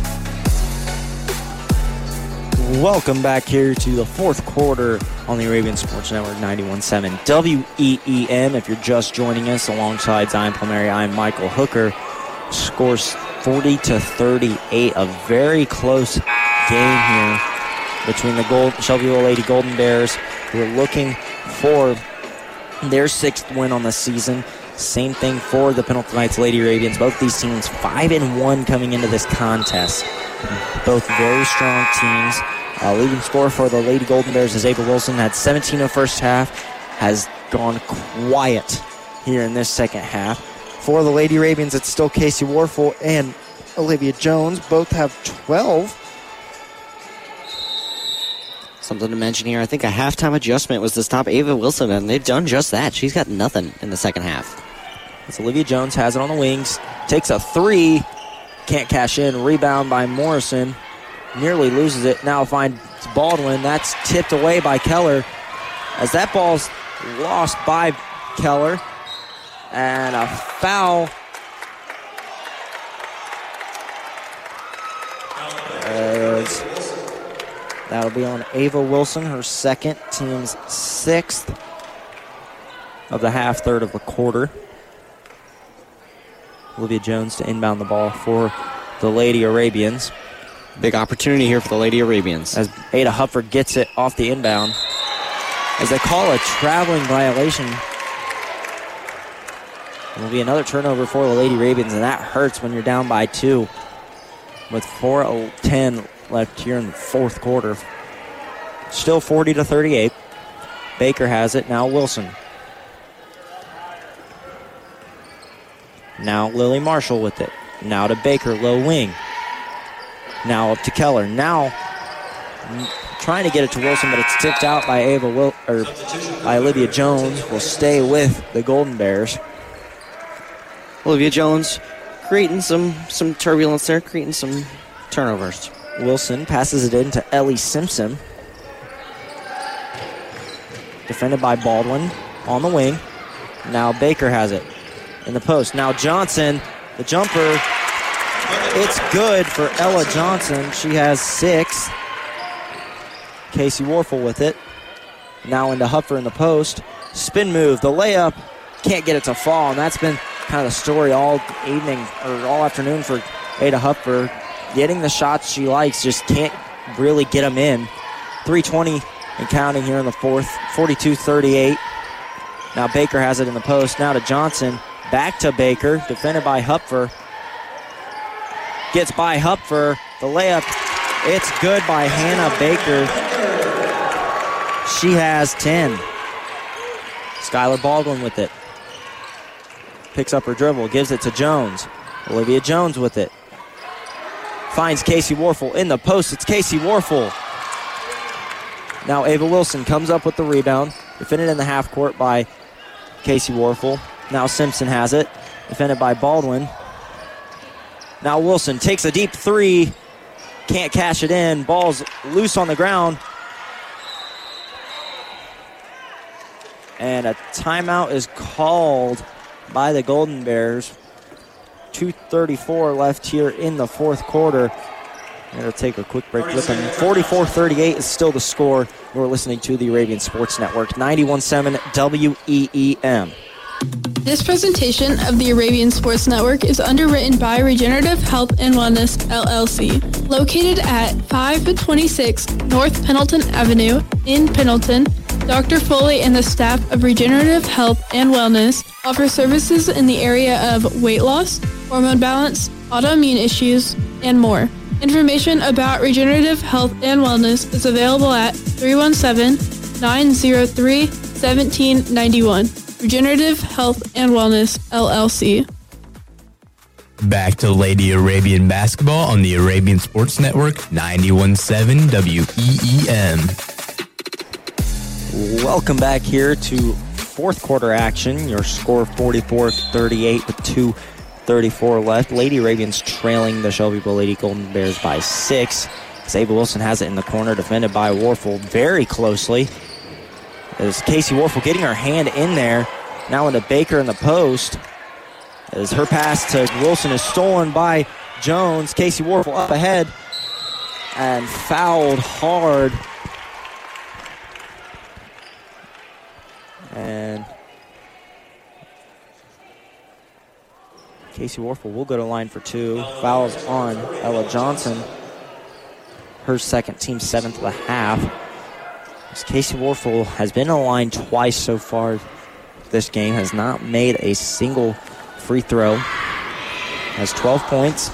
Welcome back here to the fourth quarter on the Arabian Sports Network, ninety-one point seven W E E M. If you're just joining us, alongside Zion Palmieri, I'm Michael Hooker. Scores forty to thirty-eight, a very close game here between the Gold, Shelbyville Lady Golden Bears, who are looking for their sixth win on the season. Same thing for the Pendleton Heights Lady Arabians. Both these teams five and one coming into this contest. Both very strong teams. Uh, leading scorer for the Lady Golden Bears is Ava Wilson. Had seventeen in the first half. Has gone quiet here in this second half. For the Lady Arabians, it's still Casey Warfel and Olivia Jones. Both have twelve. Something to mention here, I think a halftime adjustment was to stop Ava Wilson, and they've done just that. She's got nothing in the second half. As Olivia Jones has it on the wings. Takes a three. Can't cash in. Rebound by Morrison. Nearly loses it. Now finds Baldwin. That's tipped away by Keller. As that ball's lost by Keller. And a foul. As that'll be on Ava Wilson, her second, team's sixth of the half, third of the quarter. Olivia Jones to inbound the ball for the Lady Arabians. Big opportunity here for the Lady Arabians. As Ada Hupfer gets it off the inbound. As they call a traveling violation. It'll be another turnover for the Lady Arabians, and that hurts when you're down by two. With four ten left here in the fourth quarter. Still forty to thirty-eight. Baker has it. Now Wilson. Now Lily Marshall with it. Now to Baker, low wing. Now up to Keller. Now trying to get it to Wilson, but it's tipped out by Ava Wil- or by Olivia Jones. Will stay with the Golden Bears. Olivia Jones creating some some turbulence there, creating some turnovers. Wilson passes it in to Ellie Simpson. Defended by Baldwin on the wing. Now Baker has it in the post. Now Johnson, the jumper. It's good for Ella Johnson. She has six. Casey Warfel with it. Now into Hupfer in the post. Spin move, the layup. Can't get it to fall, and that's been kind of the story all evening or all afternoon for Ada Hupfer. Getting the shots she likes, just can't really get them in. three twenty and counting here in the fourth, forty-two thirty-eight. Now Baker has it in the post. Now to Johnson. Back to Baker, defended by Hupfer. Gets by Hupfer. The layup, it's good by Hannah Baker. She has ten. Skylar Baldwin with it. Picks up her dribble, gives it to Jones. Olivia Jones with it. Finds Casey Warfel in the post. It's Casey Warfel. Now Ava Wilson comes up with the rebound. Defended in the half court by Casey Warfel. Now Simpson has it. Defended by Baldwin. Now Wilson takes a deep three. Can't cash it in. Ball's loose on the ground. And a timeout is called by the Golden Bears. two thirty-four left here in the fourth quarter. It'll take a quick break. forty-four thirty-eight is still the score. You're listening to the Arabian Sports Network, ninety-one point seven W E E M. This presentation of the Arabian Sports Network is underwritten by Regenerative Health and Wellness, L L C. Located at five twenty-six North Pendleton Avenue in Pendleton, Doctor Foley and the staff of Regenerative Health and Wellness offer services in the area of weight loss, hormone balance, autoimmune issues, and more. Information about Regenerative Health and Wellness is available at three one seven, nine zero three, one seven nine one. Regenerative Health and Wellness, L L C. Back to Lady Arabian basketball on the Arabian Sports Network, ninety-one point seven W E E M. Welcome back here to fourth quarter action. Your score forty-four thirty-eight with two thirty-four left. Lady Arabians trailing the Shelbyville Lady Golden Bears by six. Ava Wilson has it in the corner, defended by Warfel very closely. As Casey Warfel getting her hand in there. Now into Baker in the post. As her pass to Wilson is stolen by Jones. Casey Warfel up ahead and fouled hard. And Casey Warfel will go to line for two. Fouls on Ella Johnson. Her second, team seventh of the half. As Casey Warfel has been on the line twice so far this game, has not made a single free throw. Has twelve points.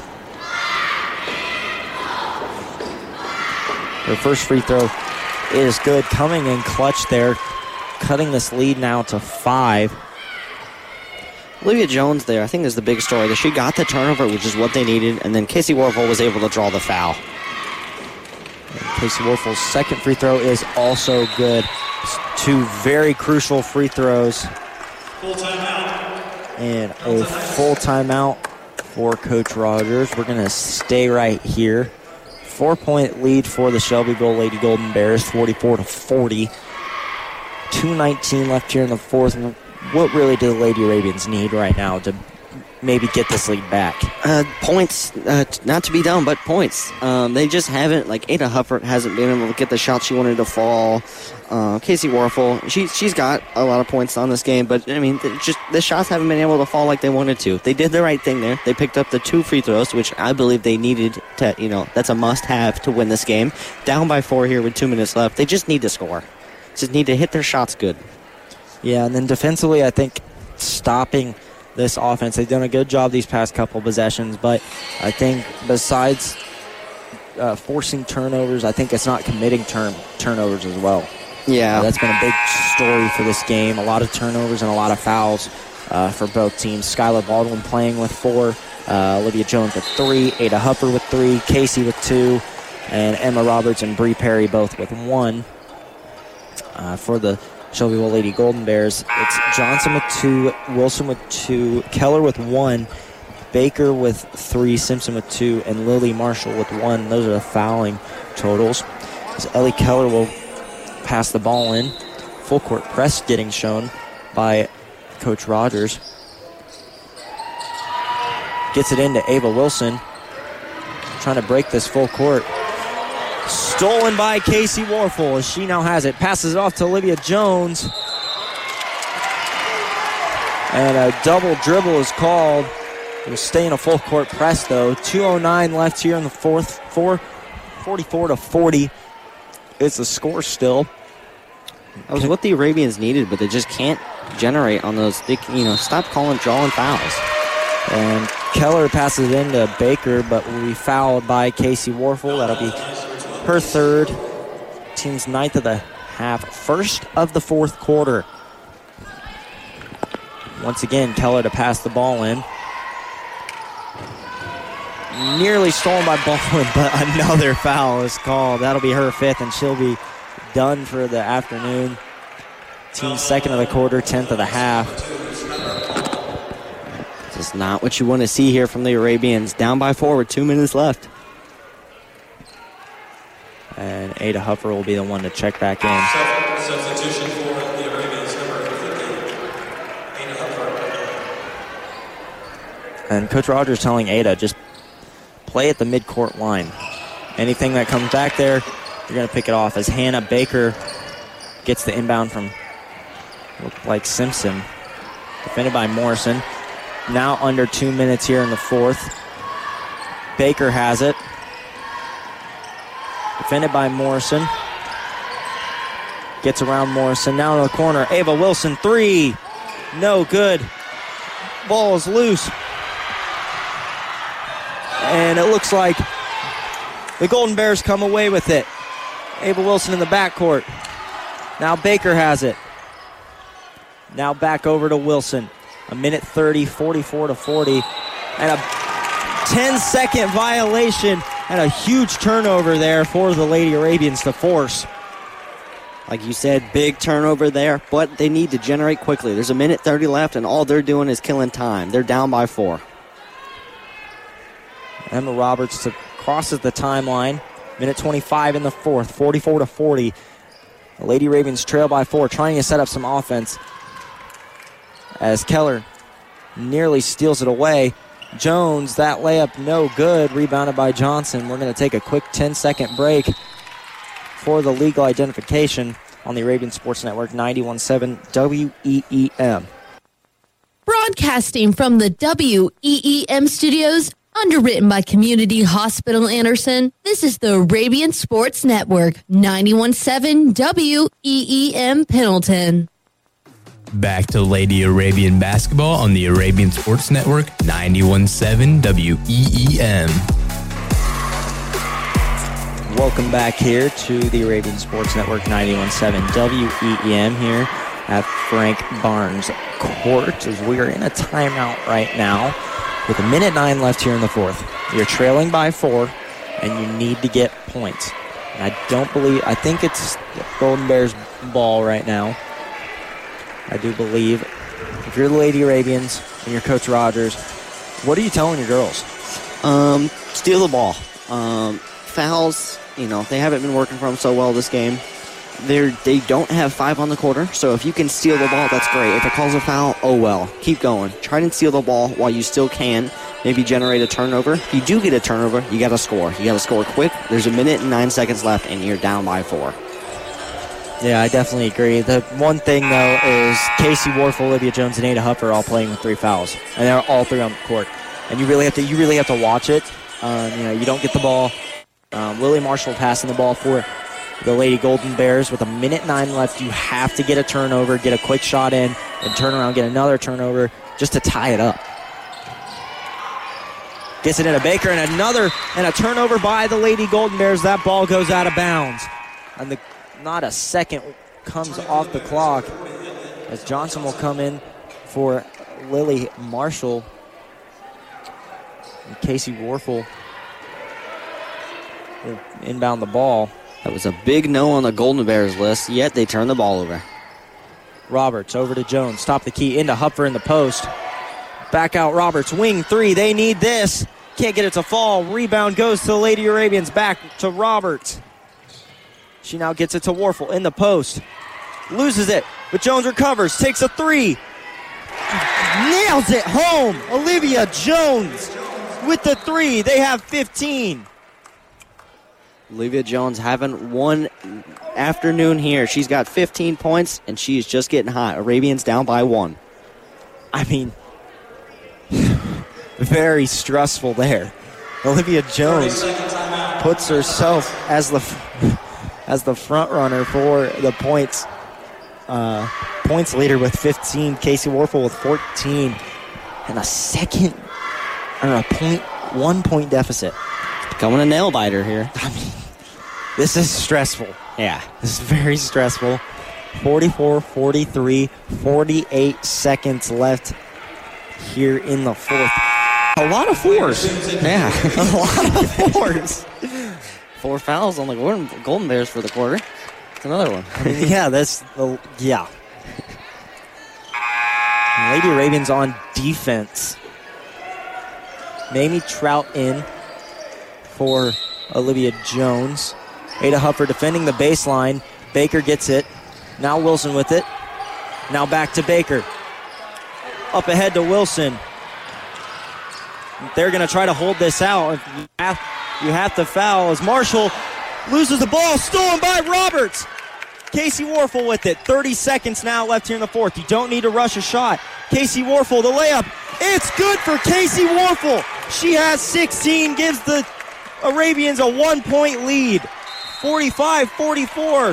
Her first free throw is good, coming in clutch there, cutting this lead now to five. Olivia Jones there, I think, is the big story. That she got the turnover, which is what they needed, and then Casey Warfel was able to draw the foul. And Casey Warfel's second free throw is also good. Two very crucial free throws. Full timeout. And a full timeout for Coach Rogers. We're going to stay right here. Four-point lead for the Shelbyville Lady Golden Bears, forty-four to forty. two nineteen left here in the fourth. What really do the Lady Arabians need right now to maybe get this lead back? Uh, points, uh, not to be done, but points. Um, they just haven't, like Ada Hufford hasn't been able to get the shot she wanted to fall. Uh, Casey Warfel, she, she's got a lot of points on this game, but I mean, just the shots haven't been able to fall like they wanted to. They did the right thing there. They picked up the two free throws, which I believe they needed to, you know, that's a must-have to win this game. Down by four here with two minutes left. They just need to score. Just need to hit their shots good. Yeah, and then defensively, I think stopping this offense, they've done a good job these past couple possessions, but I think besides uh, forcing turnovers, I think it's not committing turn turnovers as well. Yeah. Uh, that's been a big story for this game. A lot of turnovers and a lot of fouls uh, for both teams. Skylar Baldwin playing with four, uh, Olivia Jones with three, Ada Hupper with three, Casey with two, and Emma Roberts and Bree Perry both with one. Uh, for the Shelbyville Lady Golden Bears, it's Johnson with two, Wilson with two, Keller with one, Baker with three, Simpson with two, and Lily Marshall with one. Those are the fouling totals. As Ellie Keller will pass the ball in. Full court press getting shown by Coach Rogers gets it into Ava Wilson. Trying to break this full court. Stolen by Casey Warfel as she now has it. Passes it off to Olivia Jones. And a double dribble is called. It will stay in a full court press though. two oh nine left here in the fourth. Four, forty-four to forty. It's the score still. That was what the Arabians needed, but they just can't generate on those. They, you know, stop calling drawing fouls. And Keller passes it into Baker, but will be fouled by Casey Warfel. That'll be her third. Team's ninth of the half. First of the fourth quarter. Once again, Keller to pass the ball in. Nearly stolen by Baldwin, but another foul is called. That'll be her fifth, and she'll be done for the afternoon. Team's second of the quarter, tenth of the half. This is not what you want to see here from the Arabians. Down by four with two minutes left. And Ada Huffer will be the one to check back in. Substitution for the Arabians, number fifty, Ada Huffer. And Coach Rogers telling Ada, just play at the midcourt line. Anything that comes back there, you're going to pick it off. As Hannah Baker gets the inbound from, looked like Simpson. Defended by Morrison. Now under two minutes here in the fourth. Baker has it. Defended by Morrison. Gets around Morrison. Now in the corner. Ava Wilson, three. No good. Ball is loose. And it looks like the Golden Bears come away with it. Ava Wilson in the backcourt. Now Baker has it. Now back over to Wilson. A minute thirty, forty-four to forty. And a ten-second violation and a huge turnover there for the Lady Arabians to force. Like you said, big turnover there, but they need to generate quickly. There's a minute thirty left, and all they're doing is killing time. They're down by four. Emma Roberts to, crosses the timeline. Minute twenty-five in the fourth, forty-four to forty. The Lady Ravens trail by four, trying to set up some offense. As Keller nearly steals it away. Jones, that layup no good. Rebounded by Johnson. We're going to take a quick ten-second break for the legal identification on the Arabian Sports Network, ninety-one point seven W E E M. Broadcasting from the W E E M studios, underwritten by Community Hospital Anderson, this is the Arabian Sports Network, ninety-one point seven W E E M Pendleton. Back to Lady Arabian basketball on the Arabian Sports Network, ninety-one point seven W E E M. Welcome back here to the Arabian Sports Network, ninety-one point seven W E E M here at Frank Barnes Court, as we are in a timeout right now with a minute nine left here in the fourth. You're trailing by four, and you need to get points. And I don't believe, I think it's Golden Bears ball right now. I do believe. If you're the Lady Arabians and you're Coach Rogers, what are you telling your girls? Um, steal the ball. Um, fouls, you know, they haven't been working for them so well this game. They're, they don't have five on the quarter, so if you can steal the ball, that's great. If it calls a foul, oh well. Keep going. Try and steal the ball while you still can. Maybe generate a turnover. If you do get a turnover, you got to score. You got to score quick. There's a minute and nine seconds left, and you're down by four. Yeah, I definitely agree. The one thing, though, is Casey Warfel, Olivia Jones, and Ada Huffer are all playing with three fouls, and they're all three on the court. And you really have to, you really have to watch it. Um, you know, you don't get the ball. Um, Lily Marshall passing the ball for the Lady Golden Bears with a minute nine left. You have to get a turnover, get a quick shot in, and turn around, get another turnover just to tie it up. Gets it into Baker, and another, and a turnover by the Lady Golden Bears. That ball goes out of bounds. And the not a second comes off the clock as Johnson will come in for Lily Marshall. And Casey Warfel will inbound the ball. That was a big no on the Golden Bears list, yet they turned the ball over. Roberts over to Jones. Stop the key into Hupfer in the post. Back out Roberts. Wing three. They need this. Can't get it to fall. Rebound goes to the Lady Arabians. Back to Roberts. She now gets it to Warfel in the post. Loses it, but Jones recovers. Takes a three. nails it home. Olivia Jones with the three. They have fifteen. Olivia Jones having one afternoon here. She's got fifteen points, and she is just getting hot. Arabians down by one. I mean, very stressful there. Olivia Jones puts herself as the as the front runner for the points uh, points leader with fifteen. Casey Warfel with fourteen, and a second or a point one point deficit. It's becoming a nail biter here. I mean, this is stressful. Yeah, this is very stressful. forty-four forty-three, forty-eight seconds left here in the fourth. A lot of fours. Yeah, a lot of fours. Four fouls on the Golden, Golden Bears for the quarter. That's another one. I mean, yeah, that's the yeah. Lady Arabians on defense. Mamie Trout in for Olivia Jones. Ada Huffer defending the baseline. Baker gets it. Now Wilson with it. Now back to Baker. Up ahead to Wilson. They're going to try to hold this out. You have, you have to foul as Marshall loses the ball. Stolen by Roberts. Casey Warfel with it. thirty seconds now left here in the fourth. You don't need to rush a shot. Casey Warfel, the layup. It's good for Casey Warfel. She has sixteen, gives the Arabians a one-point lead. forty-five forty-four.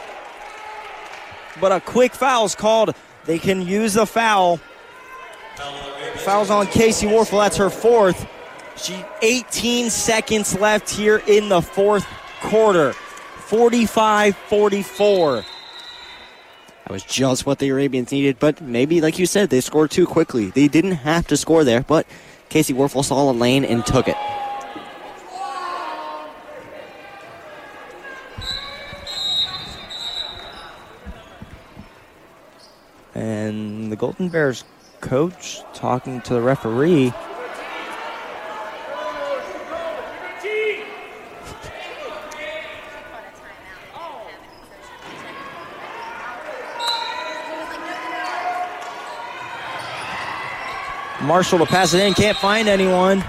But a quick foul's called. They can use the foul. Foul's on Casey Warfel. That's her fourth. She eighteen seconds left here in the fourth quarter. forty-five forty-four. That was just what the Arabians needed, but maybe, like you said, they scored too quickly. They didn't have to score there, but Casey Warfel saw a lane and took it. And the Golden Bears coach talking to the referee. Marshall to pass it in, can't find anyone.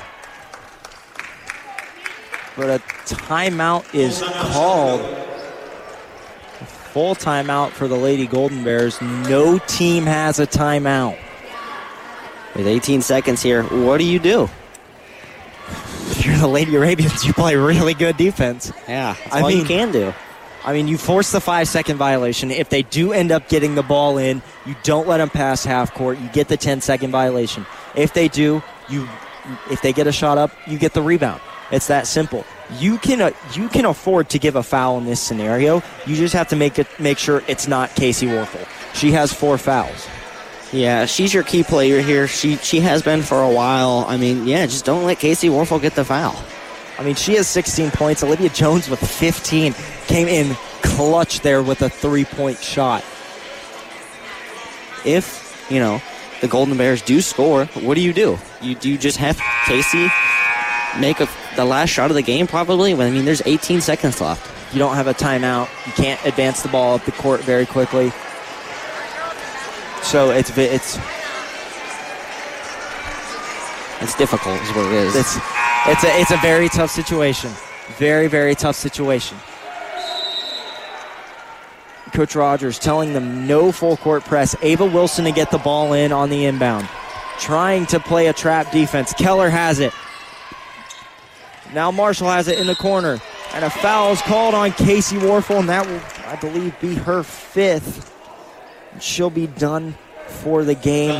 But a timeout is called. A full timeout for the Lady Golden Bears. No team has a timeout. With eighteen seconds here, what do you do? If you're the Lady Arabians, you play really good defense. Yeah, that's I all mean, you can do. I mean, you force the five-second violation. If they do end up getting the ball in, you don't let them pass half court. You get the ten-second violation. If they do, you if they get a shot up, you get the rebound. It's that simple. You can uh, you can afford to give a foul in this scenario. You just have to make it make sure it's not Casey Warfel. She has four fouls. Yeah, she's your key player here. She she has been for a while. I mean, yeah, just don't let Casey Warfel get the foul. I mean, she has sixteen points. Olivia Jones with fifteen came in clutch there with a three-point shot. If, you know, the Golden Bears do score, what do you do? You do you just have Casey make a, the last shot of the game probably? I mean, there's eighteen seconds left. You don't have a timeout. You can't advance the ball up the court very quickly. So it's it's it's difficult is what it is. It's it's a it's a very tough situation. Very, very tough situation. Coach Rogers telling them no full court press. Ava Wilson to get the ball in on the inbound. Trying to play a trap defense. Keller has it. Now Marshall has it in the corner. And a foul is called on Casey Warfel, and that will, I believe, be her fifth. She'll be done for the game.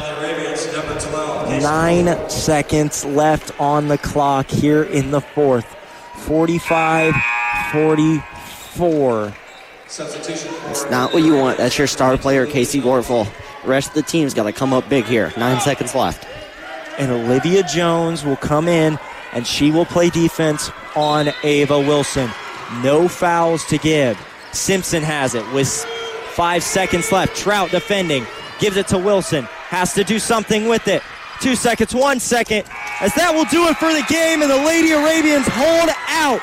Nine seconds left on the clock here in the fourth. forty-five forty-four. It's not what you want. That's your star player, Casey Warfel. The rest of the team's got to come up big here. Nine seconds left. And Olivia Jones will come in, and she will play defense on Ava Wilson. No fouls to give. Simpson has it with five seconds left. Trout defending. Gives it to Wilson. Has to do something with it. Two seconds, one second. As that will do it for the game, and the Lady Arabians hold out.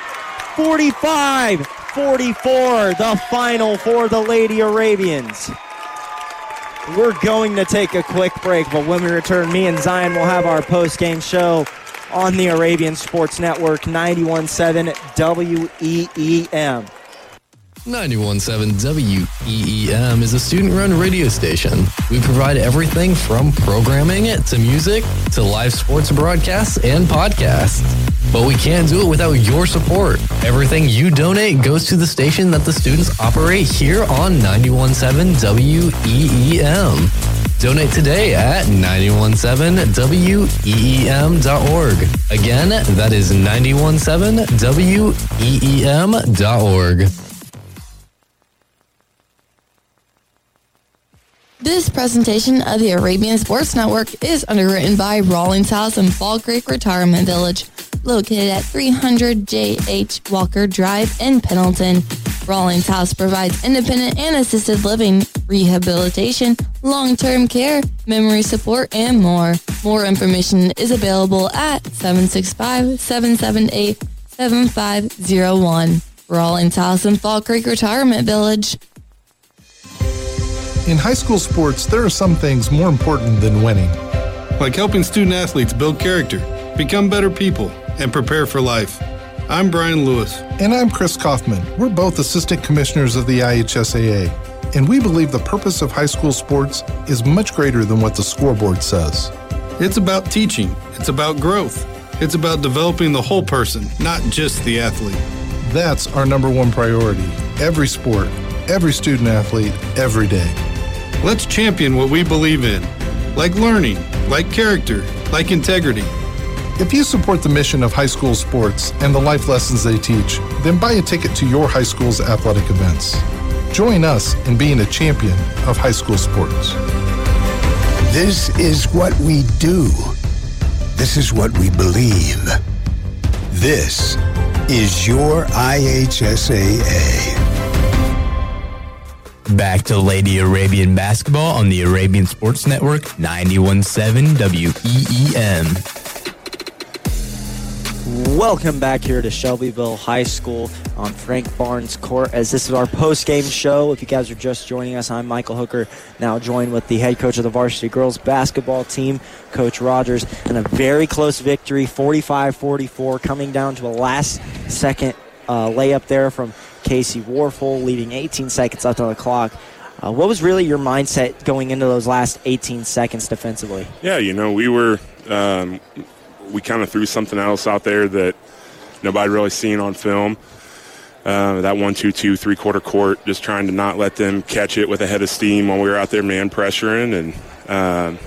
forty-five forty-four, the final for the Lady Arabians. We're going to take a quick break, but when we return, me and Zion will have our post-game show on the Arabian Sports Network, ninety-one point seven W E E M. ninety-one point seven W E E M is a student-run radio station. We provide everything from programming to music to live sports broadcasts and podcasts. But we can't do it without your support. Everything you donate goes to the station that the students operate here on ninety-one point seven W E E M. Donate today at ninety-one point seven W E E M dot org. Again, that is ninety-one point seven W E E M dot org. This presentation of the Arabian Sports Network is underwritten by Rawlings House in Fall Creek Retirement Village, located at three hundred J H Walker Drive in Pendleton. Rawlings House provides independent and assisted living, rehabilitation, long-term care, memory support, and more. More information is available at seven six five, seven seven eight, seven five zero one. Rawlings House in Fall Creek Retirement Village. In high school sports, there are some things more important than winning. Like helping student athletes build character, become better people, and prepare for life. I'm Brian Lewis. And I'm Chris Kaufman. We're both assistant commissioners of the I H S A A. And we believe the purpose of high school sports is much greater than what the scoreboard says. It's about teaching. It's about growth. It's about developing the whole person, not just the athlete. That's our number one priority. Every sport, every student athlete, every day. Let's champion what we believe in, like learning, like character, like integrity. If you support the mission of high school sports and the life lessons they teach, then buy a ticket to your high school's athletic events. Join us in being a champion of high school sports. This is what we do. This is what we believe. This is your I H S A A. Back to Lady Arabian basketball on the Arabian Sports Network, ninety-one point seven W E E M. Welcome back here to Shelbyville High School on Frank Barnes Court, as this is our post-game show. If you guys are just joining us, I'm Michael Hooker, now joined with the head coach of the varsity girls basketball team, Coach Rogers, and a very close victory, forty-five forty-four, coming down to a last-second uh, layup there from Casey Warfel, leaving eighteen seconds left on the clock. Uh, what was really your mindset going into those last eighteen seconds defensively? Yeah, you know, we were um, we kind of threw something else out there that nobody really seen on film. Uh, that one two two three quarter court, just trying to not let them catch it with a head of steam while we were out there man pressuring, and um,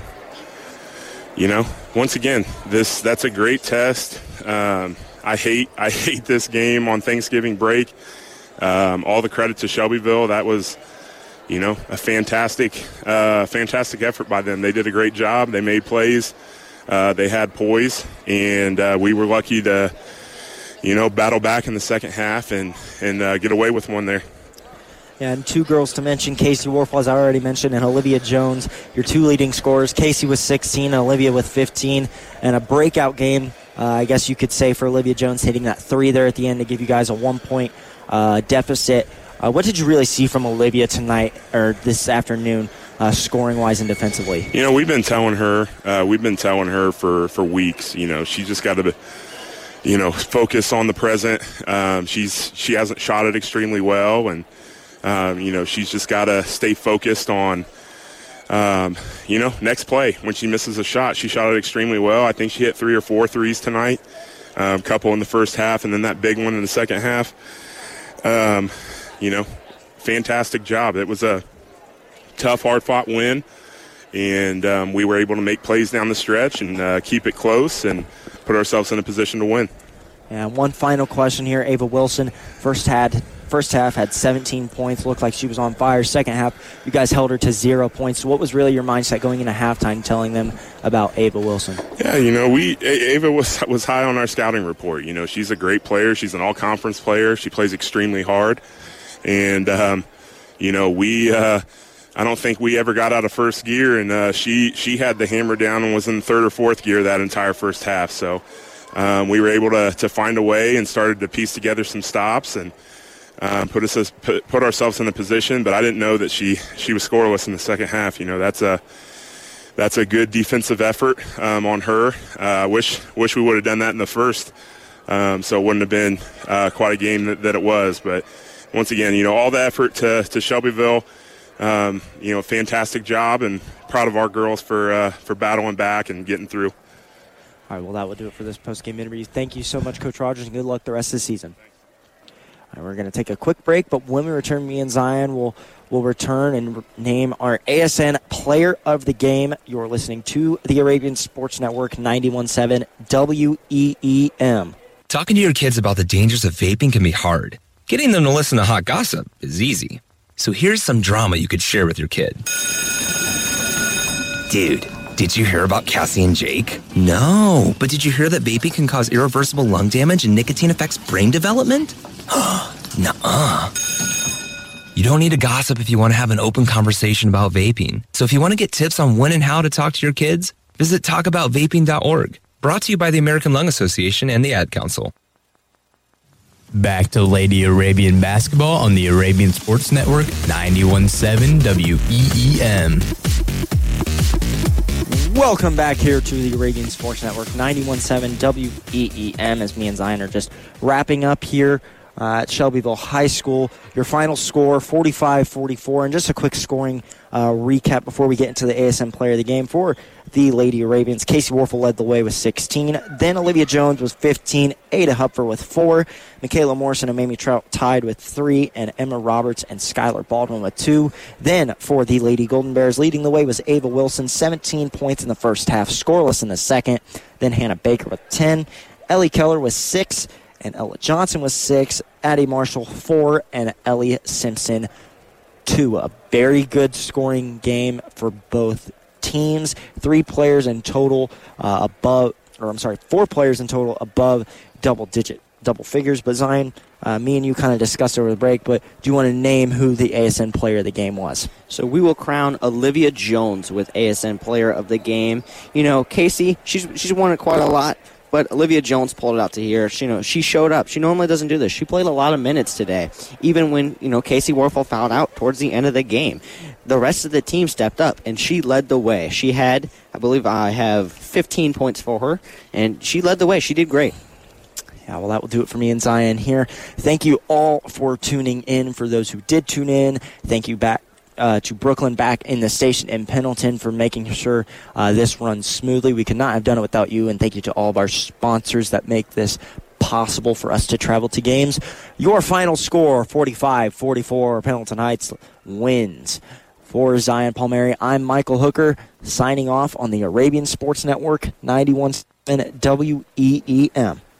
you know, once again, this that's a great test. Um, I hate I hate this game on Thanksgiving break. Um, all the credit to Shelbyville. That was, you know, a fantastic, uh, fantastic effort by them. They did a great job. They made plays. Uh, they had poise, and uh, we were lucky to, you know, battle back in the second half and and uh, get away with one there. Yeah, and two girls to mention, Casey Warfel, as I already mentioned, and Olivia Jones, your two leading scorers. Casey with sixteen, and Olivia with fifteen, and a breakout game, uh, I guess you could say, for Olivia Jones, hitting that three there at the end to give you guys a one-point Uh, deficit. Uh, what did you really see from Olivia tonight or this afternoon, uh, scoring-wise and defensively? You know, we've been telling her, uh, we've been telling her for, for weeks. You know, she just got to, you know, focus on the present. Um, she's she hasn't shot it extremely well, and um, you know, she's just got to stay focused on, um, you know, next play. When she misses a shot, she shot it extremely well. I think she hit three or four threes tonight, a um, couple in the first half, and then that big one in the second half. Um, you know, fantastic job. It was a tough, hard-fought win, and um, we were able to make plays down the stretch and uh, keep it close and put ourselves in a position to win. And one final question here. Ava Wilson, first had first half had seventeen points, looked like she was on fire. Second half, you guys held her to zero points. So what was really your mindset going into halftime telling them about Ava Wilson? Yeah, you know, we Ava was was high on our scouting report. You know, she's a great player. She's an all-conference player. She plays extremely hard. And, um, you know, we uh, I don't think we ever got out of first gear, and uh, she, she had the hammer down and was in third or fourth gear that entire first half. So um, we were able to, to find a way and started to piece together some stops, and um, put us as, put, put ourselves in a position. But I didn't know that she she was scoreless in the second half. You know, that's a that's a good defensive effort um, on her. I uh, wish wish we would have done that in the first, um, so it wouldn't have been uh, quite a game that, that it was. But once again, you know, all the effort to to Shelbyville. Um, you know, fantastic job, and proud of our girls for uh, for battling back and getting through. All right, well, that will do it for this post-game interview. Thank you so much, Coach Rogers, and good luck the rest of the season. All right, we're going to take a quick break, but when we return, me and Zion will will return and re- name our A S N Player of the Game. You're listening to the Arabian Sports Network, ninety-one point seven W E E M. Talking to your kids about the dangers of vaping can be hard. Getting them to listen to hot gossip is easy. So here's some drama you could share with your kid. Dude, did you hear about Cassie and Jake? No, but did you hear that vaping can cause irreversible lung damage and nicotine affects brain development? Nuh-uh. You don't need to gossip if you want to have an open conversation about vaping. So if you want to get tips on when and how to talk to your kids, visit talk about vaping dot org. Brought to you by the American Lung Association and the Ad Council. Back to Lady Arabian basketball on the Arabian Sports Network, ninety-one point seven W E E M. Welcome back here to the Arabian Sports Network, ninety-one point seven W E E M, as me and Zion are just wrapping up here uh, at Shelbyville High School. Your final score, forty-five forty-four, and just a quick scoring uh, recap before we get into the A S N Player of the Game for the Lady Arabians. Casey Warfel led the way with sixteen. Then Olivia Jones with fifteen. Ada Hupfer with four. Michaela Morrison and Mamie Trout tied with three. And Emma Roberts and Skylar Baldwin with two. Then for the Lady Golden Bears, leading the way was Ava Wilson, seventeen points in the first half, scoreless in the second. Then Hannah Baker with ten. Ellie Keller with six. And Ella Johnson with six. Addie Marshall, four. And Ellie Simpson, two. A very good scoring game for both teams. Three players in total uh, above, or I'm sorry, four players in total above double digit, double figures. But Zion, uh, me and you kind of discussed over the break, but do you want to name who the A S N Player of the Game was? So we will crown Olivia Jones with A S N Player of the Game. You know, Casey, she's she's won it quite a lot, but Olivia Jones pulled it out to here. She, you know, she showed up. She normally doesn't do this. She played a lot of minutes today, even when, you know, Casey Warfel fouled out towards the end of the game. The rest of the team stepped up, and she led the way. She had, I believe I have fifteen points for her, and she led the way. She did great. Yeah, well, that will do it for me and Zion here. Thank you all for tuning in. For those who did tune in, thank you back uh, to Brooklyn back in the station in Pendleton for making sure uh, this runs smoothly. We could not have done it without you, and thank you to all of our sponsors that make this possible for us to travel to games. Your final score, forty-five forty-four, Pendleton Heights wins. For Zion Palmieri, I'm Michael Hooker, signing off on the Arabian Sports Network, ninety-one point seven W E E M.